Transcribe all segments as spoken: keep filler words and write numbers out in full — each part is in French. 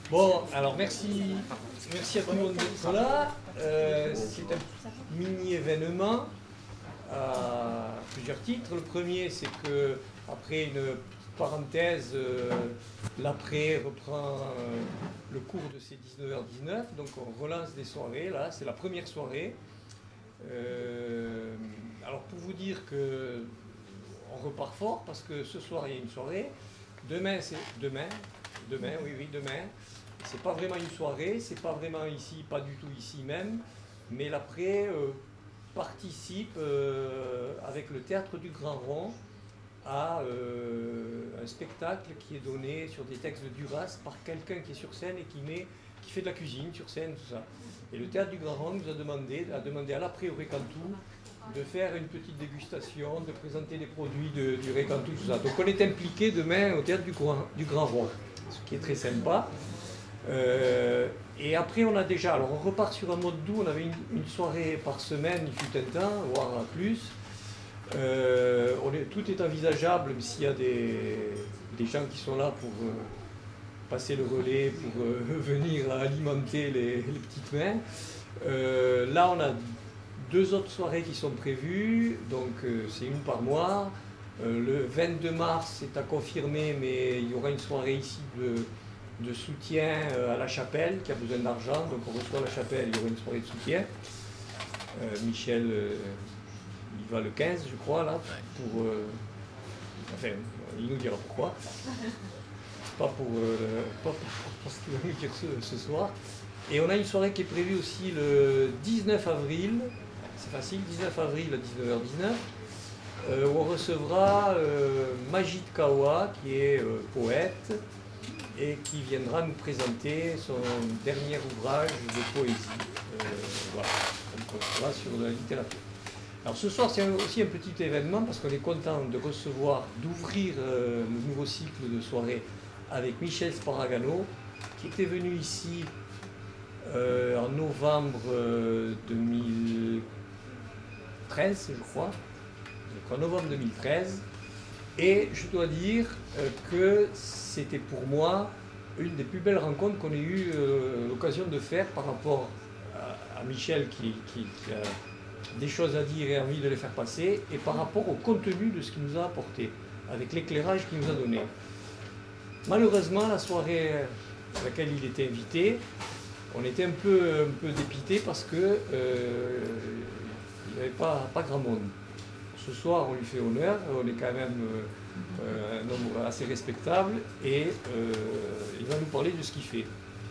Bon, alors merci, merci à tout le monde d'être là. Euh, c'est un mini-événement à plusieurs titres. Le premier, c'est que après une parenthèse, euh, l'après reprend euh, le cours de ces dix-neuf heures dix-neuf. Donc on relance des soirées, là, c'est la première soirée. Euh, alors pour vous dire que on repart fort parce que ce soir il y a une soirée. Demain, c'est demain. Demain, oui, oui, demain. C'est pas vraiment une soirée, c'est pas vraiment ici, pas du tout ici même, mais l'après euh, participe euh, avec le Théâtre du Grand Rond à euh, un spectacle qui est donné sur des textes de Duras par quelqu'un qui est sur scène et qui, met, qui fait de la cuisine sur scène, tout ça. Et le Théâtre du Grand Rond nous a demandé, a demandé à l'après au Récantou de faire une petite dégustation, de présenter des produits de, du Récantou, tout ça. Donc on est impliqué demain au Théâtre du Grand, du Grand Rond, ce qui est très sympa. Euh, et après on a déjà, alors on repart sur un mode doux, on avait une, une soirée par semaine, il fut un temps, voire plus. Euh, on est, tout est envisageable, même s'il y a des, des gens qui sont là pour euh, passer le relais, pour euh, venir alimenter les, les petites mains. Euh, là on a deux autres soirées qui sont prévues, donc euh, c'est une par mois. Euh, le vingt-deux mars c'est à confirmer, mais il y aura une soirée ici de de soutien à la chapelle qui a besoin d'argent, donc on reçoit la chapelle, il y aura une soirée de soutien. Euh, Michel, euh, il va le quinze, je crois, là, pour... Euh, enfin, il nous dira pourquoi. Pas pour, euh, pas pour, pour ce qu'il va nous dire ce, ce soir. Et on a une soirée qui est prévue aussi le dix-neuf avril, c'est facile, dix-neuf avril à dix-neuf heures dix-neuf, euh, où on recevra euh, Majid Kawa, qui est euh, poète, et qui viendra nous présenter son dernier ouvrage de poésie. Euh, voilà, donc on sera sur la littérature. Alors ce soir, c'est aussi un petit événement parce qu'on est content de recevoir, d'ouvrir euh, le nouveau cycle de soirée avec Michel Sparagano, qui était venu ici euh, en novembre euh, deux mille treize, je crois, donc en novembre deux mille treize. Et je dois dire euh, que c'était pour moi une des plus belles rencontres qu'on ait eu euh, l'occasion de faire par rapport à, à Michel qui, qui, qui a des choses à dire et envie de les faire passer, et par rapport au contenu de ce qu'il nous a apporté, avec l'éclairage qu'il nous a donné. Malheureusement, la soirée à laquelle il était invité, on était un peu, un peu dépité parce qu'il euh, n'y avait pas, pas grand monde. Ce soir, on lui fait honneur, on est quand même euh, un homme assez respectable et euh, il va nous parler de ce qu'il fait.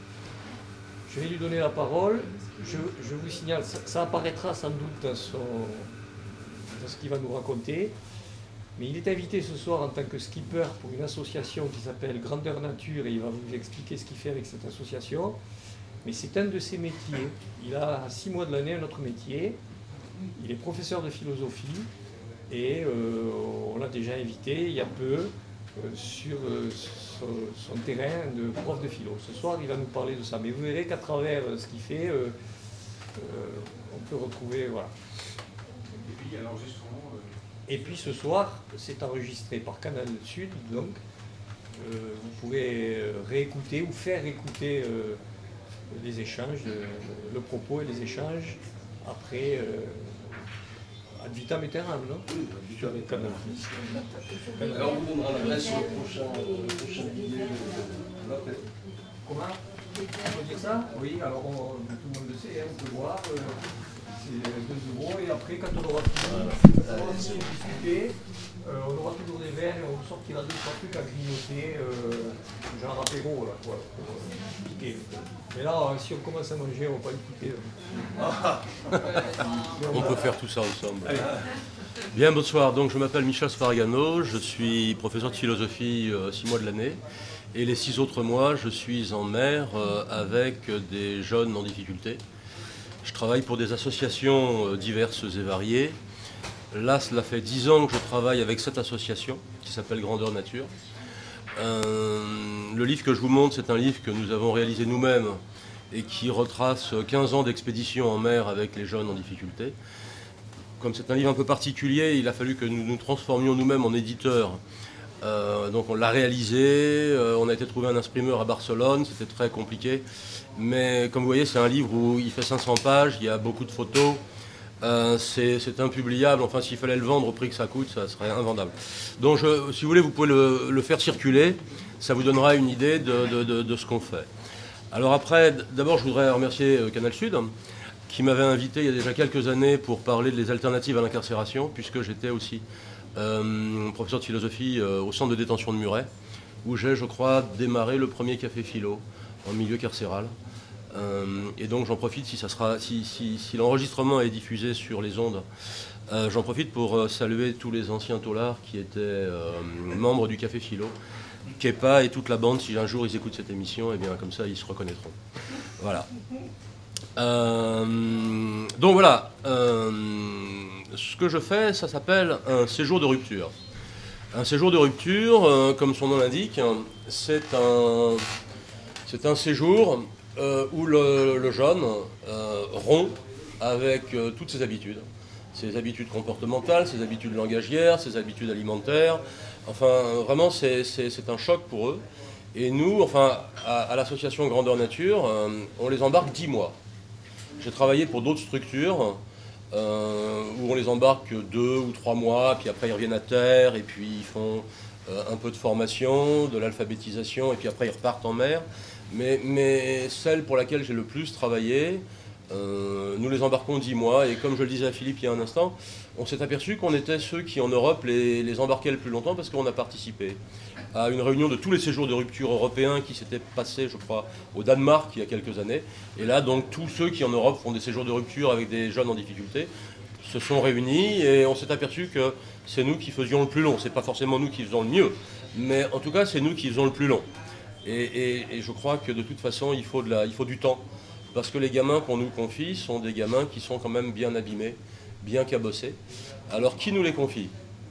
Je vais lui donner la parole. Je, je vous signale, ça, ça apparaîtra sans doute dans, son, dans ce qu'il va nous raconter. Mais il est invité ce soir en tant que skipper pour une association qui s'appelle Grandeur Nature et il va vous expliquer ce qu'il fait avec cette association. Mais c'est un de ses métiers. Il a six mois de l'année un autre métier. Il est professeur de philosophie. Et euh, on l'a déjà invité il y a peu euh, sur euh, son, son terrain de prof de philo. Ce soir, il va nous parler de ça. Mais vous verrez qu'à travers euh, ce qu'il fait, euh, euh, on peut retrouver... Voilà. Et puis, l'enregistrement... Euh... Et puis ce soir, c'est enregistré par Canal Sud, donc euh, vous pourrez réécouter ou faire écouter euh, les échanges, euh, le propos et les échanges après... Euh, ad vitam aeternam, non? Oui, ad vitam aeternam. Alors on vous donnera l'adresse au prochain, euh, prochain billet de l'appel. Comment? On peut dire ça? Oui, alors on, tout le monde le sait, hein, on peut voir. Euh, c'est deux euros et après, quand on aura fini, on aura fini de discuter, euh, on aura toujours des verres et on vous sortira deux, trois trucs à grignoter, euh, genre apéro, là, quoi, pour euh, piquer. Mais là, si on commence à manger, on va pas écouter. Ah. On peut faire tout ça ensemble. Allez. Bien, bonsoir. Donc, je m'appelle Michel Sparagano, je suis professeur de philosophie euh, six mois de l'année. Et les six autres mois, je suis en mer euh, avec des jeunes en difficulté. Je travaille pour des associations euh, diverses et variées. Là, cela fait dix ans que je travaille avec cette association qui s'appelle Grandeur Nature. Euh, le livre que je vous montre, c'est un livre que nous avons réalisé nous-mêmes et qui retrace quinze ans d'expédition en mer avec les jeunes en difficulté. Comme c'est un livre un peu particulier, il a fallu que nous nous transformions nous-mêmes en éditeurs Euh, donc on l'a réalisé, euh, on a été trouver un imprimeur à Barcelone, c'était très compliqué. Mais comme vous voyez, c'est un livre où il fait cinq cents pages, il y a beaucoup de photos. Euh, c'est, c'est impubliable, enfin s'il fallait le vendre au prix que ça coûte, ça serait invendable. Donc je, si vous voulez, vous pouvez le, le faire circuler, ça vous donnera une idée de, de, de, de ce qu'on fait. Alors après, d'abord je voudrais remercier Canal Sud, qui m'avait invité il y a déjà quelques années pour parler des alternatives à l'incarcération, puisque j'étais aussi euh, professeur de philosophie euh, au centre de détention de Muret, où j'ai, je crois, démarré le premier café philo en milieu carcéral. Euh, et donc j'en profite, si, ça sera, si, si, si l'enregistrement est diffusé sur les ondes, euh, j'en profite pour euh, saluer tous les anciens taulards qui étaient euh, membres du Café Philo, Kepa et toute la bande. Si un jour ils écoutent cette émission, et bien comme ça ils se reconnaîtront. Voilà. Euh, donc voilà, euh, ce que je fais, ça s'appelle un séjour de rupture. Un séjour de rupture, euh, comme son nom l'indique, c'est un, c'est un séjour Euh, où le, le jeune euh, rompt avec euh, toutes ses habitudes, ses habitudes comportementales, ses habitudes langagières, ses habitudes alimentaires. Enfin, vraiment, c'est, c'est, c'est un choc pour eux. Et nous, enfin, à, à l'association Grandeur Nature, euh, on les embarque dix mois. J'ai travaillé pour d'autres structures euh, où on les embarque deux ou trois mois, puis après ils reviennent à terre, et puis ils font euh, un peu de formation, de l'alphabétisation, et puis après ils repartent en mer. Mais, mais celle pour laquelle j'ai le plus travaillé, euh, nous les embarquons dix mois, et comme je le disais à Philippe il y a un instant, on s'est aperçu qu'on était ceux qui en Europe les, les embarquaient le plus longtemps, parce qu'on a participé à une réunion de tous les séjours de rupture européens qui s'était passé, je crois, au Danemark il y a quelques années. Et là, donc, tous ceux qui en Europe font des séjours de rupture avec des jeunes en difficulté se sont réunis, et on s'est aperçu que c'est nous qui faisions le plus long. C'est pas forcément nous qui faisons le mieux, mais en tout cas, c'est nous qui faisons le plus long. Et, et, et je crois que de toute façon, il faut, de la, il faut du temps. Parce que les gamins qu'on nous confie sont des gamins qui sont quand même bien abîmés, bien cabossés. Alors, qui nous les confie?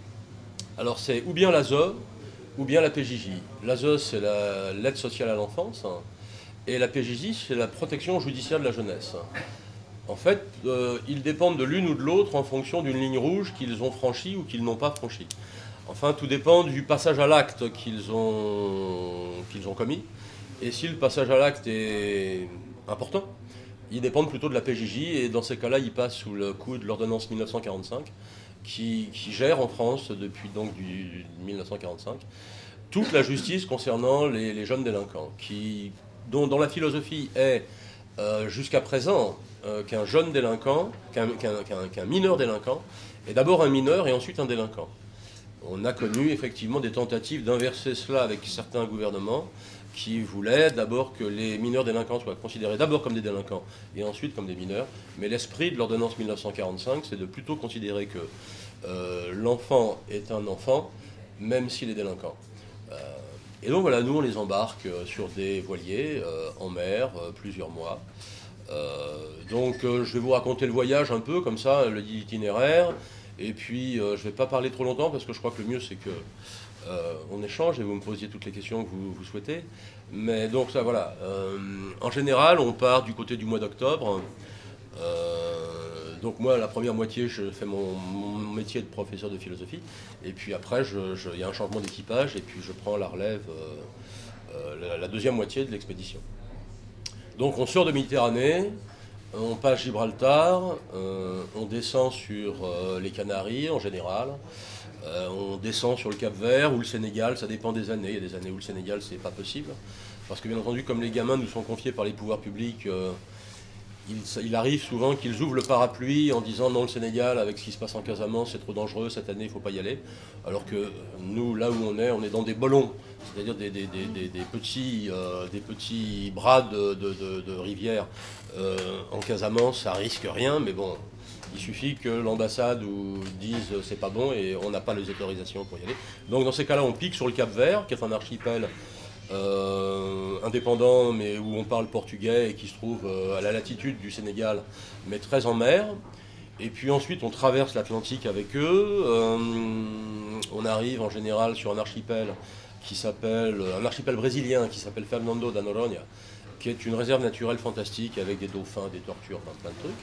Alors, c'est ou bien l'A S E, ou bien la P J J. L'A S E, c'est la, l'aide sociale à l'enfance, hein, et la P J J, c'est la protection judiciaire de la jeunesse. En fait, euh, ils dépendent de l'une ou de l'autre en fonction d'une ligne rouge qu'ils ont franchie ou qu'ils n'ont pas franchie. Enfin, tout dépend du passage à l'acte qu'ils ont, qu'ils ont commis. Et si le passage à l'acte est important, ils dépendent plutôt de la P J J. Et dans ces cas-là, ils passent sous le coup de l'ordonnance mille neuf cent quarante-cinq, qui, qui gère en France, depuis donc du mille neuf cent quarante-cinq, toute la justice concernant les, les jeunes délinquants, qui, dont, dont la philosophie est, euh, jusqu'à présent, euh, qu'un jeune délinquant, qu'un, qu'un, qu'un, qu'un mineur délinquant, est d'abord un mineur et ensuite un délinquant. On a connu effectivement des tentatives d'inverser cela avec certains gouvernements qui voulaient d'abord que les mineurs délinquants soient considérés d'abord comme des délinquants et ensuite comme des mineurs. Mais l'esprit de l'ordonnance mille neuf cent quarante-cinq, c'est de plutôt considérer que euh, l'enfant est un enfant, même s'il est délinquant. Euh, et donc voilà, nous on les embarque sur des voiliers euh, en mer, euh, plusieurs mois. Euh, donc euh, je vais vous raconter le voyage un peu comme ça, le itinéraire. Et puis, euh, je ne vais pas parler trop longtemps parce que je crois que le mieux, c'est qu'on euh, échange et vous me posiez toutes les questions que vous, vous souhaitez. Mais donc, ça, voilà. Euh, en général, on part du côté du mois d'octobre. Euh, donc, moi, la première moitié, je fais mon, mon métier de professeur de philosophie. Et puis après, il y a un changement d'équipage et puis je prends la relève, euh, euh, la, la deuxième moitié de l'expédition. Donc, on sort de Méditerranée. On passe Gibraltar, euh, on descend sur euh, les Canaries en général, euh, on descend sur le Cap-Vert ou le Sénégal, ça dépend des années. Il y a des années où le Sénégal c'est pas possible, parce que bien entendu comme les gamins nous sont confiés par les pouvoirs publics, euh, il, il arrive souvent qu'ils ouvrent le parapluie en disant non, le Sénégal avec ce qui se passe en Casamance c'est trop dangereux, cette année il ne faut pas y aller, alors que nous là où on est, on est dans des ballons, c'est-à-dire des, des, des, des, des, petits, euh, des petits bras de, de, de, de rivière. Euh, en Casamance, ça risque rien, mais bon, il suffit que l'ambassade ou dise c'est pas bon et on n'a pas les autorisations pour y aller. Donc dans ces cas-là, on pique sur le Cap-Vert, qui est un archipel euh, indépendant, mais où on parle portugais et qui se trouve euh, à la latitude du Sénégal, mais très en mer. Et puis ensuite, on traverse l'Atlantique avec eux. Euh, on arrive en général sur un archipel qui s'appelle un archipel brésilien qui s'appelle Fernando da Noronha, qui est une réserve naturelle fantastique avec des dauphins, des tortues, enfin plein de trucs.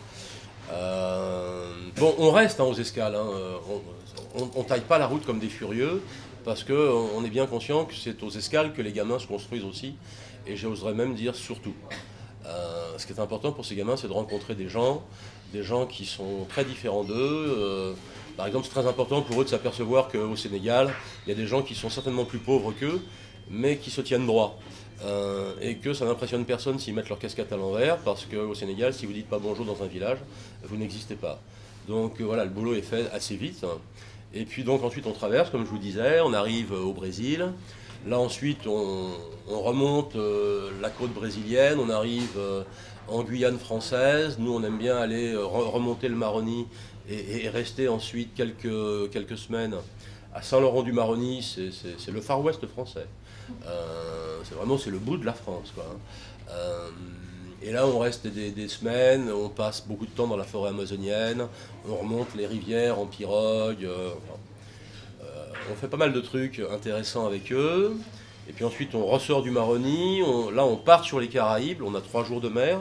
Euh, bon, on reste hein, aux escales, hein. on ne taille pas la route comme des furieux. parce qu'on est bien conscient que c'est aux escales que les gamins se construisent aussi, et j'oserais même dire surtout. Euh, ce qui est important pour ces gamins, c'est de rencontrer des gens, des gens qui sont très différents d'eux. Euh, par exemple, c'est très important pour eux de s'apercevoir qu'au Sénégal, il y a des gens qui sont certainement plus pauvres qu'eux, mais qui se tiennent droit. Euh, et que ça n'impressionne personne s'ils mettent leur casquette à l'envers, parce qu'au Sénégal, si vous dites pas bonjour dans un village, vous n'existez pas. Donc euh, voilà, le boulot est fait assez vite. Et puis donc ensuite on traverse, comme je vous disais, on arrive au Brésil. Là ensuite on, on remonte euh, la côte brésilienne, on arrive euh, en Guyane française. Nous on aime bien aller euh, remonter le Maroni et, et rester ensuite quelques, quelques semaines à Saint-Laurent-du-Maroni. C'est le Far West français. Euh, c'est vraiment c'est le bout de la France, quoi. Euh, et là on reste des, des semaines, on passe beaucoup de temps dans la forêt amazonienne, on remonte les rivières en pirogue, euh, enfin, euh, on fait pas mal de trucs intéressants avec eux. Et puis ensuite on ressort du Maroni, on, là on part sur les Caraïbes, on a trois jours de mer,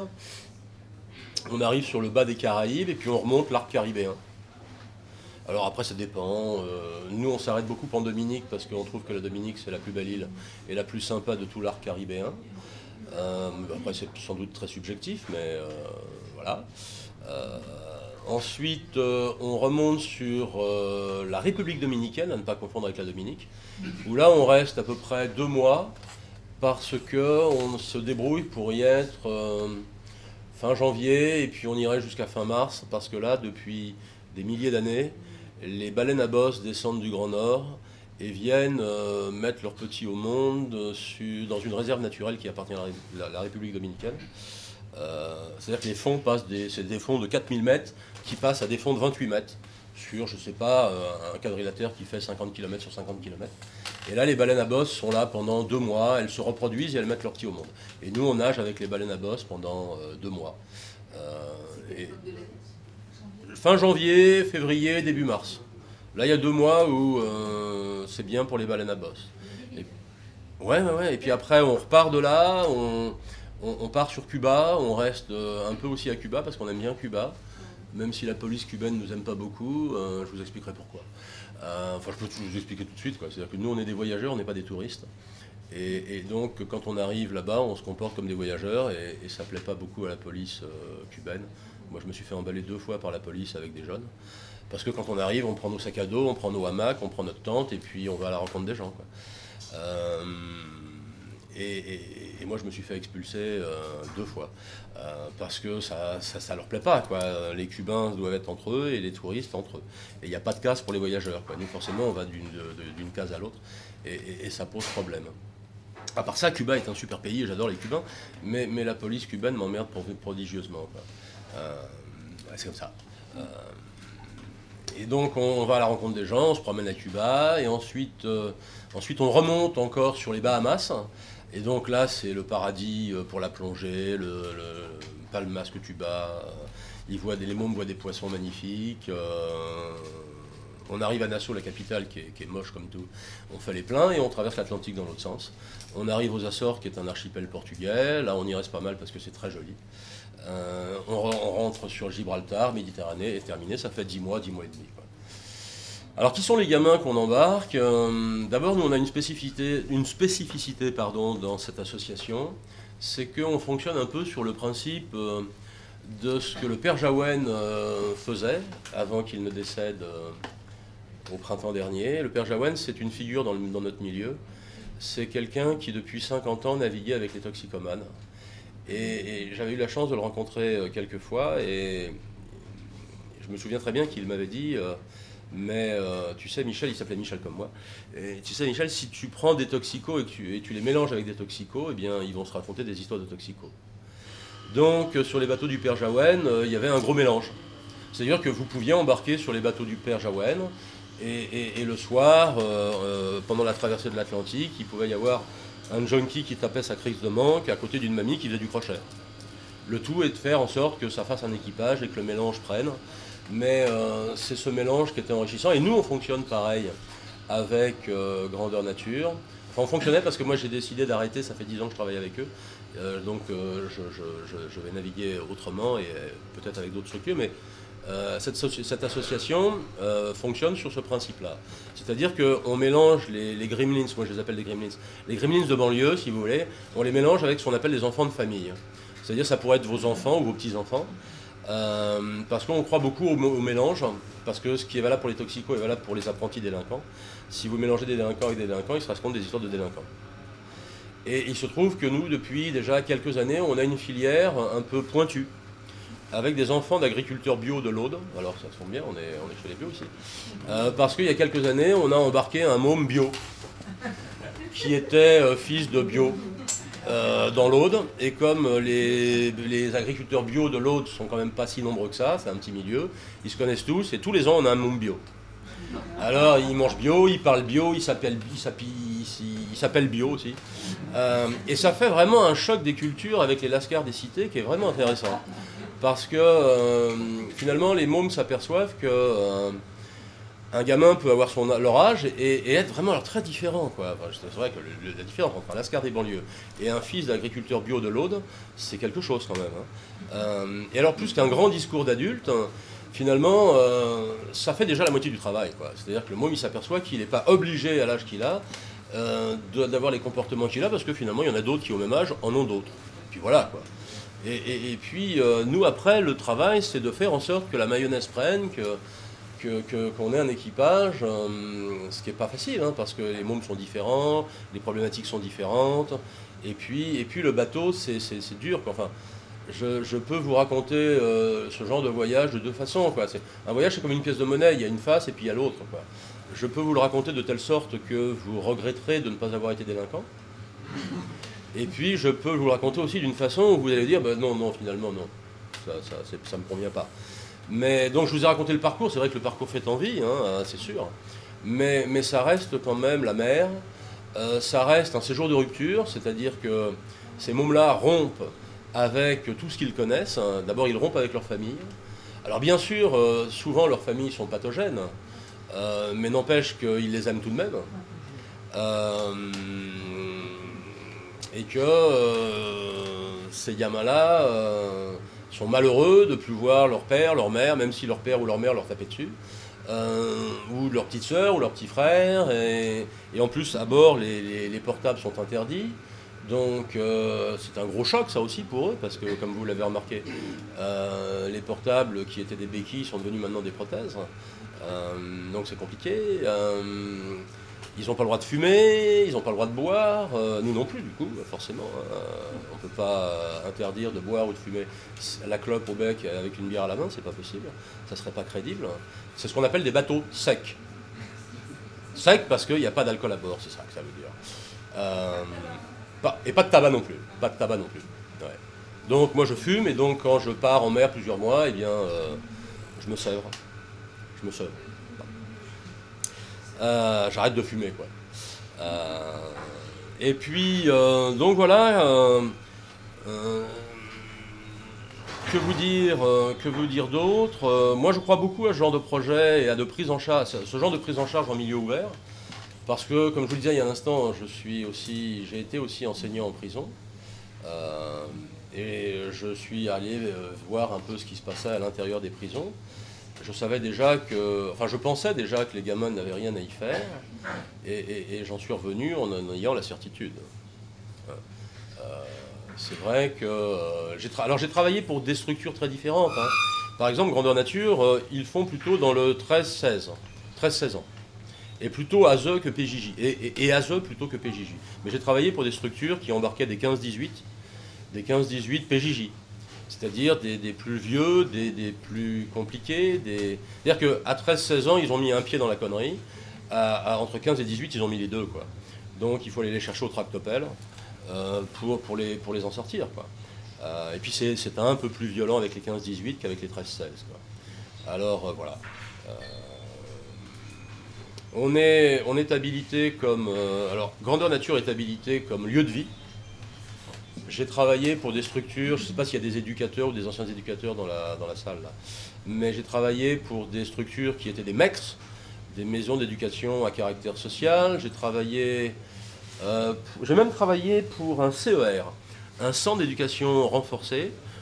on arrive sur le bas des Caraïbes et puis on remonte l'arc caribéen. Alors après ça dépend, euh, nous on s'arrête beaucoup en Dominique parce qu'on trouve que la Dominique c'est la plus belle île et la plus sympa de tout l'arc caribéen. Euh, après c'est sans doute très subjectif, mais euh, voilà. Euh, ensuite euh, on remonte sur euh, la République dominicaine, à ne pas confondre avec la Dominique, où là on reste à peu près deux mois parce qu'on se débrouille pour y être euh, fin janvier et puis on irait jusqu'à fin mars parce que là depuis des milliers d'années, les baleines à bosse descendent du Grand Nord et viennent euh, mettre leurs petits au monde euh, sur, dans une réserve naturelle qui appartient à la, la, la République dominicaine. Euh, C'est-à-dire que les fonds passent, c'est des fonds de quatre mille mètres qui passent à des fonds de vingt-huit mètres sur, je sais pas, euh, un quadrilatère qui fait cinquante kilomètres sur cinquante kilomètres. Et là, les baleines à bosse sont là pendant deux mois, elles se reproduisent et elles mettent leurs petits au monde. Et nous, on nage avec les baleines à bosse pendant euh, deux mois. Euh, et, Fin janvier, février, début mars. Là, il y a deux mois où euh, c'est bien pour les baleines à bosse. Et, ouais, ouais, ouais. Et puis après, on repart de là, on, on, on part sur Cuba, on reste euh, un peu aussi à Cuba parce qu'on aime bien Cuba, même si la police cubaine ne nous aime pas beaucoup. Euh, je vous expliquerai pourquoi. Euh, enfin, je peux tout vous expliquer tout de suite, quoi. C'est-à-dire que nous, on est des voyageurs, on n'est pas des touristes. Et, et donc, quand on arrive là-bas, on se comporte comme des voyageurs et, et ça ne plaît pas beaucoup à la police euh, cubaine. Moi, je me suis fait emballer deux fois par la police avec des jeunes. Parce que quand on arrive, on prend nos sacs à dos, on prend nos hamacs, on prend notre tente, et puis on va à la rencontre des gens, quoi. Euh, et, et, et moi, je me suis fait expulser euh, deux fois. Euh, parce que ça ça, ça leur plaît pas, quoi. Les Cubains doivent être entre eux et les touristes entre eux. Et il n'y a pas de case pour les voyageurs, quoi. Nous, forcément, on va d'une case à l'autre, et, et, et ça pose problème. À part ça, Cuba est un super pays, et j'adore les Cubains, mais, mais la police cubaine m'emmerde prodigieusement, quoi. Euh, c'est comme ça. Euh, et donc on, on va à la rencontre des gens, on se promène à Cuba, et ensuite, euh, ensuite on remonte encore sur les Bahamas. Et donc là c'est le paradis pour la plongée, le, le Palmas que tu bats. Ils voient des, les mômes voient des poissons magnifiques. Euh, on arrive à Nassau, la capitale, qui est, qui est moche comme tout. On fait les pleins et on traverse l'Atlantique dans l'autre sens. On arrive aux Açores, qui est un archipel portugais. Là on y reste pas mal parce que c'est très joli. Euh, on, on rentre sur Gibraltar, Méditerranée, et terminé, ça fait dix mois, dix mois et demi, quoi. Alors, qui sont les gamins qu'on embarque? euh, D'abord, nous, on a une spécificité, une spécificité pardon, dans cette association, c'est qu'on fonctionne un peu sur le principe euh, de ce que le père Jaouen euh, faisait, avant qu'il ne décède euh, au printemps dernier. Le père Jaouen, c'est une figure dans, le, dans notre milieu. C'est quelqu'un qui, depuis cinquante ans, naviguait avec les toxicomanes. Et, et j'avais eu la chance de le rencontrer quelques fois et je me souviens très bien qu'il m'avait dit euh, mais euh, tu sais Michel, il s'appelait Michel comme moi, et tu sais Michel, si tu prends des toxicos et que tu, et tu les mélanges avec des toxicos, eh bien ils vont se raconter des histoires de toxicos. Donc sur les bateaux du père Jaouen, euh, il y avait un gros mélange. C'est-à-dire que vous pouviez embarquer sur les bateaux du père Jaouen et, et, et le soir, euh, euh, pendant la traversée de l'Atlantique, il pouvait y avoir un junkie qui tapait sa crise de manque à côté d'une mamie qui faisait du crochet. Le tout est de faire en sorte que ça fasse un équipage et que le mélange prenne. Mais euh, c'est ce mélange qui était enrichissant. Et nous, on fonctionne pareil avec euh, Grandeur Nature. Enfin, on fonctionnait parce que moi, j'ai décidé d'arrêter. Ça fait dix ans que je travaille avec eux. Euh, donc, euh, je, je, je, je vais naviguer autrement et peut-être avec d'autres structures. Mais Euh, cette, cette association euh, fonctionne sur ce principe-là. C'est-à-dire qu'on mélange les, les gremlins, moi je les appelle des gremlins, les gremlins de banlieue, si vous voulez, on les mélange avec ce qu'on appelle des enfants de famille. C'est-à-dire ça pourrait être vos enfants ou vos petits-enfants, euh, parce qu'on croit beaucoup au, au mélange, parce que ce qui est valable pour les toxicos est valable pour les apprentis délinquants. Si vous mélangez des délinquants avec des délinquants, il se raconte des histoires de délinquants. Et il se trouve que nous, depuis déjà quelques années, on a une filière un peu pointue, avec des enfants d'agriculteurs bio de l'Aude. Alors ça tombe bien, on est, on est chez les bio aussi. Euh, parce qu'il y a quelques années, on a embarqué un môme bio, qui était euh, fils de bio euh, dans l'Aude. Et comme les, les agriculteurs bio de l'Aude sont quand même pas si nombreux que ça, c'est un petit milieu, ils se connaissent tous, et tous les ans on a un môme bio. Alors il mange bio, il parle bio, il s'appelle il s'appelle bio aussi. Euh, et ça fait vraiment un choc des cultures avec les lascars des cités qui est vraiment intéressant. Parce que euh, finalement, les mômes s'aperçoivent que euh, un gamin peut avoir son, leur âge et, et être vraiment alors, très différent. Quoi. Enfin, c'est vrai que le, la différence entre un lascar des banlieues et un fils d'agriculteur bio de l'Aude, c'est quelque chose quand même. Hein. Euh, et alors, plus qu'un grand discours d'adulte, hein, finalement, euh, ça fait déjà la moitié du travail. C'est-à-dire que le môme, il s'aperçoit qu'il n'est pas obligé à l'âge qu'il a euh, d'avoir les comportements qu'il a, parce que finalement, il y en a d'autres qui, au même âge, en ont d'autres. Et puis voilà, quoi. Et, et, et puis, euh, nous, après, le travail, c'est de faire en sorte que la mayonnaise prenne, que, que, que, qu'on ait un équipage, euh, ce qui n'est pas facile, hein, parce que les mômes sont différents, les problématiques sont différentes, et puis, et puis le bateau, c'est, c'est, c'est dur, quoi. Enfin, je, je peux vous raconter euh, ce genre de voyage de deux façons, quoi. C'est, un voyage, c'est comme une pièce de monnaie, il y a une face et puis il y a l'autre, quoi. Je peux vous le raconter de telle sorte que vous regretterez de ne pas avoir été délinquant. Et puis, je peux vous le raconter aussi d'une façon où vous allez dire, ben non, non, finalement, non, ça ça ne me convient pas. Mais donc, je vous ai raconté le parcours, c'est vrai que le parcours fait envie, hein, c'est sûr, mais, mais ça reste quand même la mer, euh, ça reste un séjour de rupture, c'est-à-dire que ces mômes-là rompent avec tout ce qu'ils connaissent. Hein. D'abord, ils rompent avec leur famille. Alors, bien sûr, euh, souvent, leurs familles sont pathogènes, euh, mais n'empêche qu'ils les aiment tout de même. Euh, et que euh, ces gamins-là euh, sont malheureux de ne plus voir leur père, leur mère, même si leur père ou leur mère leur tapait dessus, euh, ou leur petite sœur, ou leur petit frère, et, et en plus, à bord, les, les, les portables sont interdits, donc euh, c'est un gros choc, ça aussi, pour eux, parce que, comme vous l'avez remarqué, euh, les portables qui étaient des béquilles sont devenus maintenant des prothèses, euh, donc c'est compliqué. Euh, Ils n'ont pas le droit de fumer, ils n'ont pas le droit de boire, euh, nous non plus du coup, forcément. Euh, on ne peut pas interdire de boire ou de fumer la clope au bec avec une bière à la main, c'est pas possible, ça ne serait pas crédible. C'est ce qu'on appelle des bateaux secs. Secs parce qu'il n'y a pas d'alcool à bord, c'est ça que ça veut dire. Euh, pas, et pas de tabac non plus, pas de tabac non plus. Ouais. Donc moi je fume et donc quand je pars en mer plusieurs mois, eh bien euh, je me sèvre. Je me sèvre. Euh, j'arrête de fumer, quoi. Euh, et puis, euh, donc voilà, euh, euh, que vous dire, euh, que vous dire d'autre euh, Moi, je crois beaucoup à ce genre de projet et à de prise en charge, ce genre de prise en charge en milieu ouvert, parce que, comme je vous le disais il y a un instant, je suis aussi, j'ai été aussi enseignant en prison, euh, et je suis allé voir un peu ce qui se passait à l'intérieur des prisons. Je savais déjà que, enfin je pensais déjà que les gamins n'avaient rien à y faire, et, et, et j'en suis revenu en en ayant la certitude. Euh, c'est vrai que euh, j'ai tra- alors j'ai travaillé pour des structures très différentes. Hein. Par exemple, Grandeur Nature, euh, ils font plutôt dans le treize seize, treize seize ans, et plutôt A S E que P J J, et, et, et A S E plutôt que P J J. Mais j'ai travaillé pour des structures qui embarquaient des quinze dix-huit, des quinze dix-huit P J J. C'est-à-dire des, des plus vieux, des, des plus compliqués. Des... C'est-à-dire qu'à treize seize ans, ils ont mis un pied dans la connerie. À, à, entre quinze et dix-huit, ils ont mis les deux, quoi. Donc il faut aller les chercher au tractopelle euh, pour, pour, les, pour les en sortir, quoi. Euh, et puis c'est, c'est un peu plus violent avec les quinze dix-huit qu'avec les treize seize, quoi. Alors euh, voilà. Euh, on, est, on est habilité comme... Euh, alors, Grandeur Nature est habilité comme lieu de vie. J'ai travaillé pour des structures, je ne sais pas s'il y a des éducateurs ou des anciens éducateurs dans la, dans la salle, là. Mais j'ai travaillé pour des structures qui étaient des M E C S, des maisons d'éducation à caractère social. J'ai travaillé, euh, j'ai même travaillé pour un C E R, un centre d'éducation renforcé,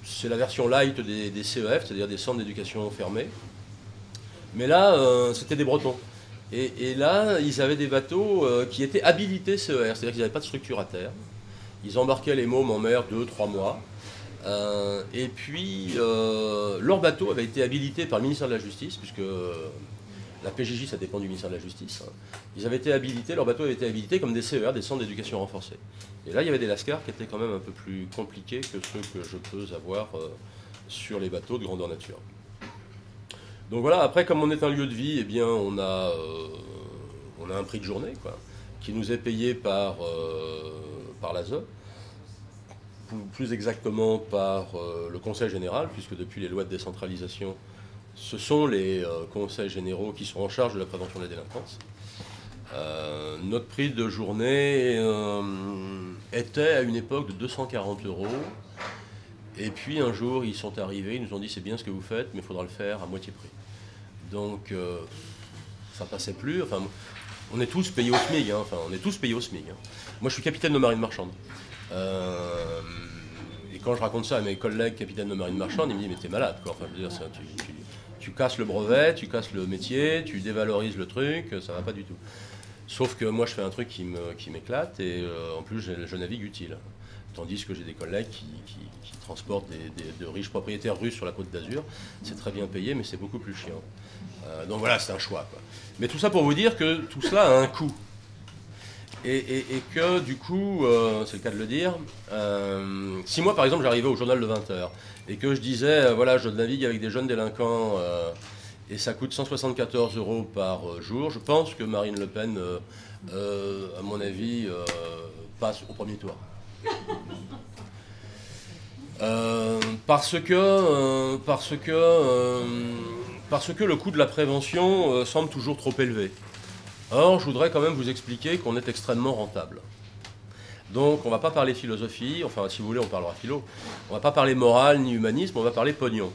c'est la version light des, des C E F, c'est-à-dire des centres d'éducation fermés. Mais là, euh, c'était des Bretons. Et, et là, ils avaient des bateaux euh, qui étaient habilités C E R, c'est-à-dire qu'ils n'avaient pas de structure à terre. Ils embarquaient les mômes en mer deux, trois mois. Euh, et puis, euh, leur bateau avait été habilité par le ministère de la Justice, puisque la P J J, ça dépend du ministère de la Justice. Ils avaient été habilités, leur bateau avait été habilité comme des C E R, des centres d'éducation renforcés. Et là, il y avait des lascars qui étaient quand même un peu plus compliqués que ceux que je peux avoir euh, sur les bateaux de grandeur nature. Donc voilà, après, comme on est un lieu de vie, eh bien, on a, euh, on a un prix de journée, quoi, qui nous est payé par, euh, par l'A S E, plus exactement par euh, le Conseil général, puisque depuis les lois de décentralisation, ce sont les euh, conseils généraux qui sont en charge de la prévention de la délinquance. Euh, notre prix de journée euh, était à une époque de deux cent quarante euros. Et puis un jour, ils sont arrivés, ils nous ont dit c'est bien ce que vous faites, mais il faudra le faire à moitié prix. Donc euh, ça passait plus. Enfin, on est tous payés au SMIC. Hein, enfin, on est tous payés au SMIC. Hein. Moi, je suis capitaine de marine marchande. Euh, et quand je raconte ça à mes collègues capitaines de marine marchande, ils me disent mais t'es malade, quoi. Enfin, je veux dire, ça, tu, tu, tu casses le brevet, tu casses le métier, tu dévalorises le truc, ça va pas du tout. Sauf que moi, je fais un truc qui, me, qui m'éclate et euh, en plus, je, je navigue utile. Tandis que j'ai des collègues qui, qui, qui transportent des, des, de riches propriétaires russes sur la côte d'Azur. C'est très bien payé, mais c'est beaucoup plus chiant. Euh, donc voilà, c'est un choix, quoi. Mais tout ça pour vous dire que tout cela a un coût. Et, et, et que du coup, euh, c'est le cas de le dire, euh, si moi par exemple j'arrivais au journal de vingt heures et que je disais, euh, voilà, je navigue avec des jeunes délinquants euh, et ça coûte cent soixante-quatorze euros par euh, jour, je pense que Marine Le Pen, euh, euh, à mon avis, euh, passe au premier tour. Euh, parce que, euh, parce que, euh, parce que le coût de la prévention euh, semble toujours trop élevé. Or, je voudrais quand même vous expliquer qu'on est extrêmement rentable. Donc, on ne va pas parler philosophie, enfin, si vous voulez, on parlera philo. On ne va pas parler morale ni humanisme, on va parler pognon.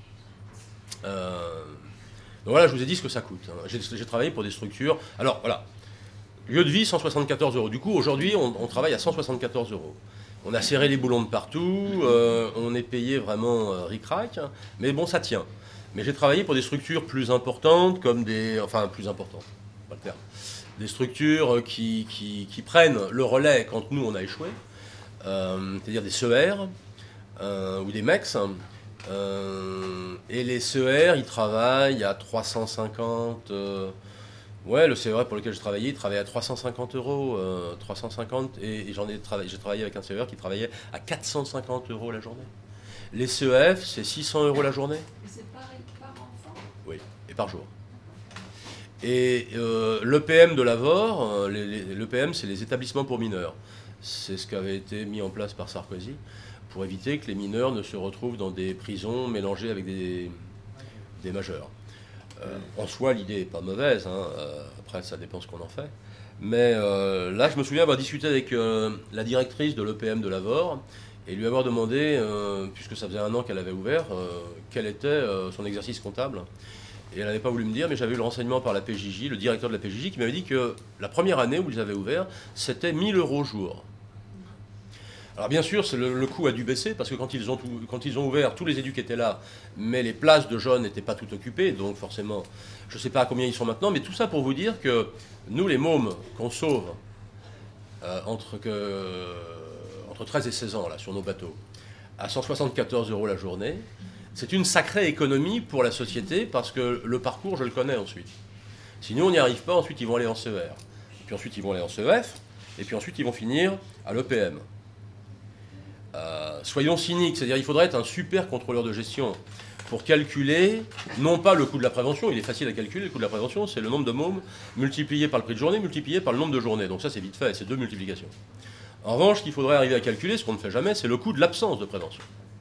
Euh, donc voilà, je vous ai dit ce que ça coûte. Hein. J'ai, j'ai travaillé pour des structures. Alors, voilà. Lieu de vie, cent soixante-quatorze euros. Du coup, aujourd'hui, on, on travaille à cent soixante-quatorze euros. On a serré les boulons de partout, euh, on est payé vraiment euh, ric-rac, hein, mais bon, ça tient. Mais j'ai travaillé pour des structures plus importantes, comme des... Enfin, plus importantes, pas le terme. Des structures qui, qui, qui prennent le relais quand nous, on a échoué, euh, c'est-à-dire des C E R euh, ou des M E X. Euh, et les C E R, ils travaillent à trois cent cinquante... Euh, Ouais, le C E R pour lequel je travaillais, il travaillait à trois cent cinquante euros, euh, trois cent cinquante, et, et j'en ai travaillé, j'ai travaillé avec un C E R qui travaillait à quatre cent cinquante euros la journée. Les C E F, c'est six cents euros la journée. Et c'est pareil par enfant ? Oui, et par jour. Et euh, l'E P M de l'A V O R, euh, les, les, l'E P M, c'est les établissements pour mineurs. C'est ce qui avait été mis en place par Sarkozy pour éviter que les mineurs ne se retrouvent dans des prisons mélangées avec des, des majeurs. Euh, en soi, l'idée n'est pas mauvaise, hein. euh, après ça dépend ce qu'on en fait. Mais euh, là, je me souviens avoir discuté avec euh, la directrice de l'E P M de l'A V O R et lui avoir demandé, euh, puisque ça faisait un an qu'elle avait ouvert, euh, quel était euh, son exercice comptable. Et elle n'avait pas voulu me dire, mais j'avais eu le renseignement par la P J J, le directeur de la P J J, qui m'avait dit que la première année où ils avaient ouvert, c'était mille euros jour. Alors bien sûr, c'est le, le coût a dû baisser, parce que quand ils, ont tout, quand ils ont ouvert, tous les éducs étaient là, mais les places de jeunes n'étaient pas toutes occupées, donc forcément, je ne sais pas à combien ils sont maintenant, mais tout ça pour vous dire que nous, les mômes qu'on sauve euh, entre, que, entre treize et seize ans, là, sur nos bateaux, à cent soixante-quatorze euros la journée, c'est une sacrée économie pour la société, parce que le parcours, je le connais ensuite. Si nous, on n'y arrive pas, ensuite, ils vont aller en C E R, puis ensuite, ils vont aller en C E F, et puis ensuite, ils vont finir à l'E P M. Euh, soyons cyniques, c'est-à-dire il faudrait être un super contrôleur de gestion pour calculer, non pas le coût de la prévention, il est facile à calculer, le coût de la prévention, c'est le nombre de mômes multiplié par le prix de journée, multiplié par le nombre de journées. Donc ça, c'est vite fait, c'est deux multiplications. En revanche, ce qu'il faudrait arriver à calculer, ce qu'on ne fait jamais, c'est le coût de l'absence de prévention.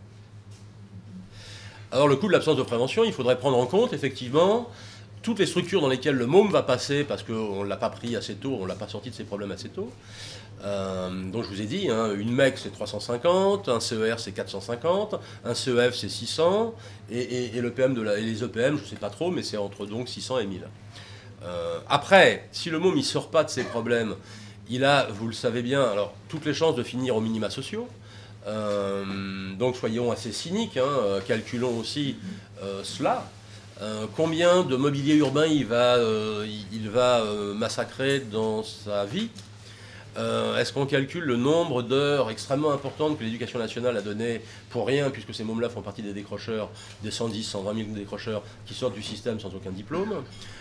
Alors le coût de l'absence de prévention, il faudrait prendre en compte, effectivement, toutes les structures dans lesquelles le môme va passer, parce qu'on ne l'a pas pris assez tôt, on ne l'a pas sorti de ses problèmes assez tôt. Euh, donc je vous ai dit, hein, une M E C c'est trois cent cinquante, un C E R c'est quatre cent cinquante, un C E F c'est six cents, et, et, et, le P M de la, et les E P M, je ne sais pas trop, mais c'est entre donc six cents et mille. Euh, après, si le môme ne sort pas de ses problèmes, il a, vous le savez bien, alors toutes les chances de finir aux minima sociaux, Euh, donc soyons assez cyniques, hein, calculons aussi euh, cela. Euh, combien de mobilier urbain il va, euh, il va euh, massacrer dans sa vie? euh, Est-ce qu'on calcule le nombre d'heures extrêmement importantes que l'éducation nationale a donné pour rien, puisque ces mômes-là font partie des décrocheurs, des cent dix, cent vingt mille décrocheurs qui sortent du système sans aucun diplôme?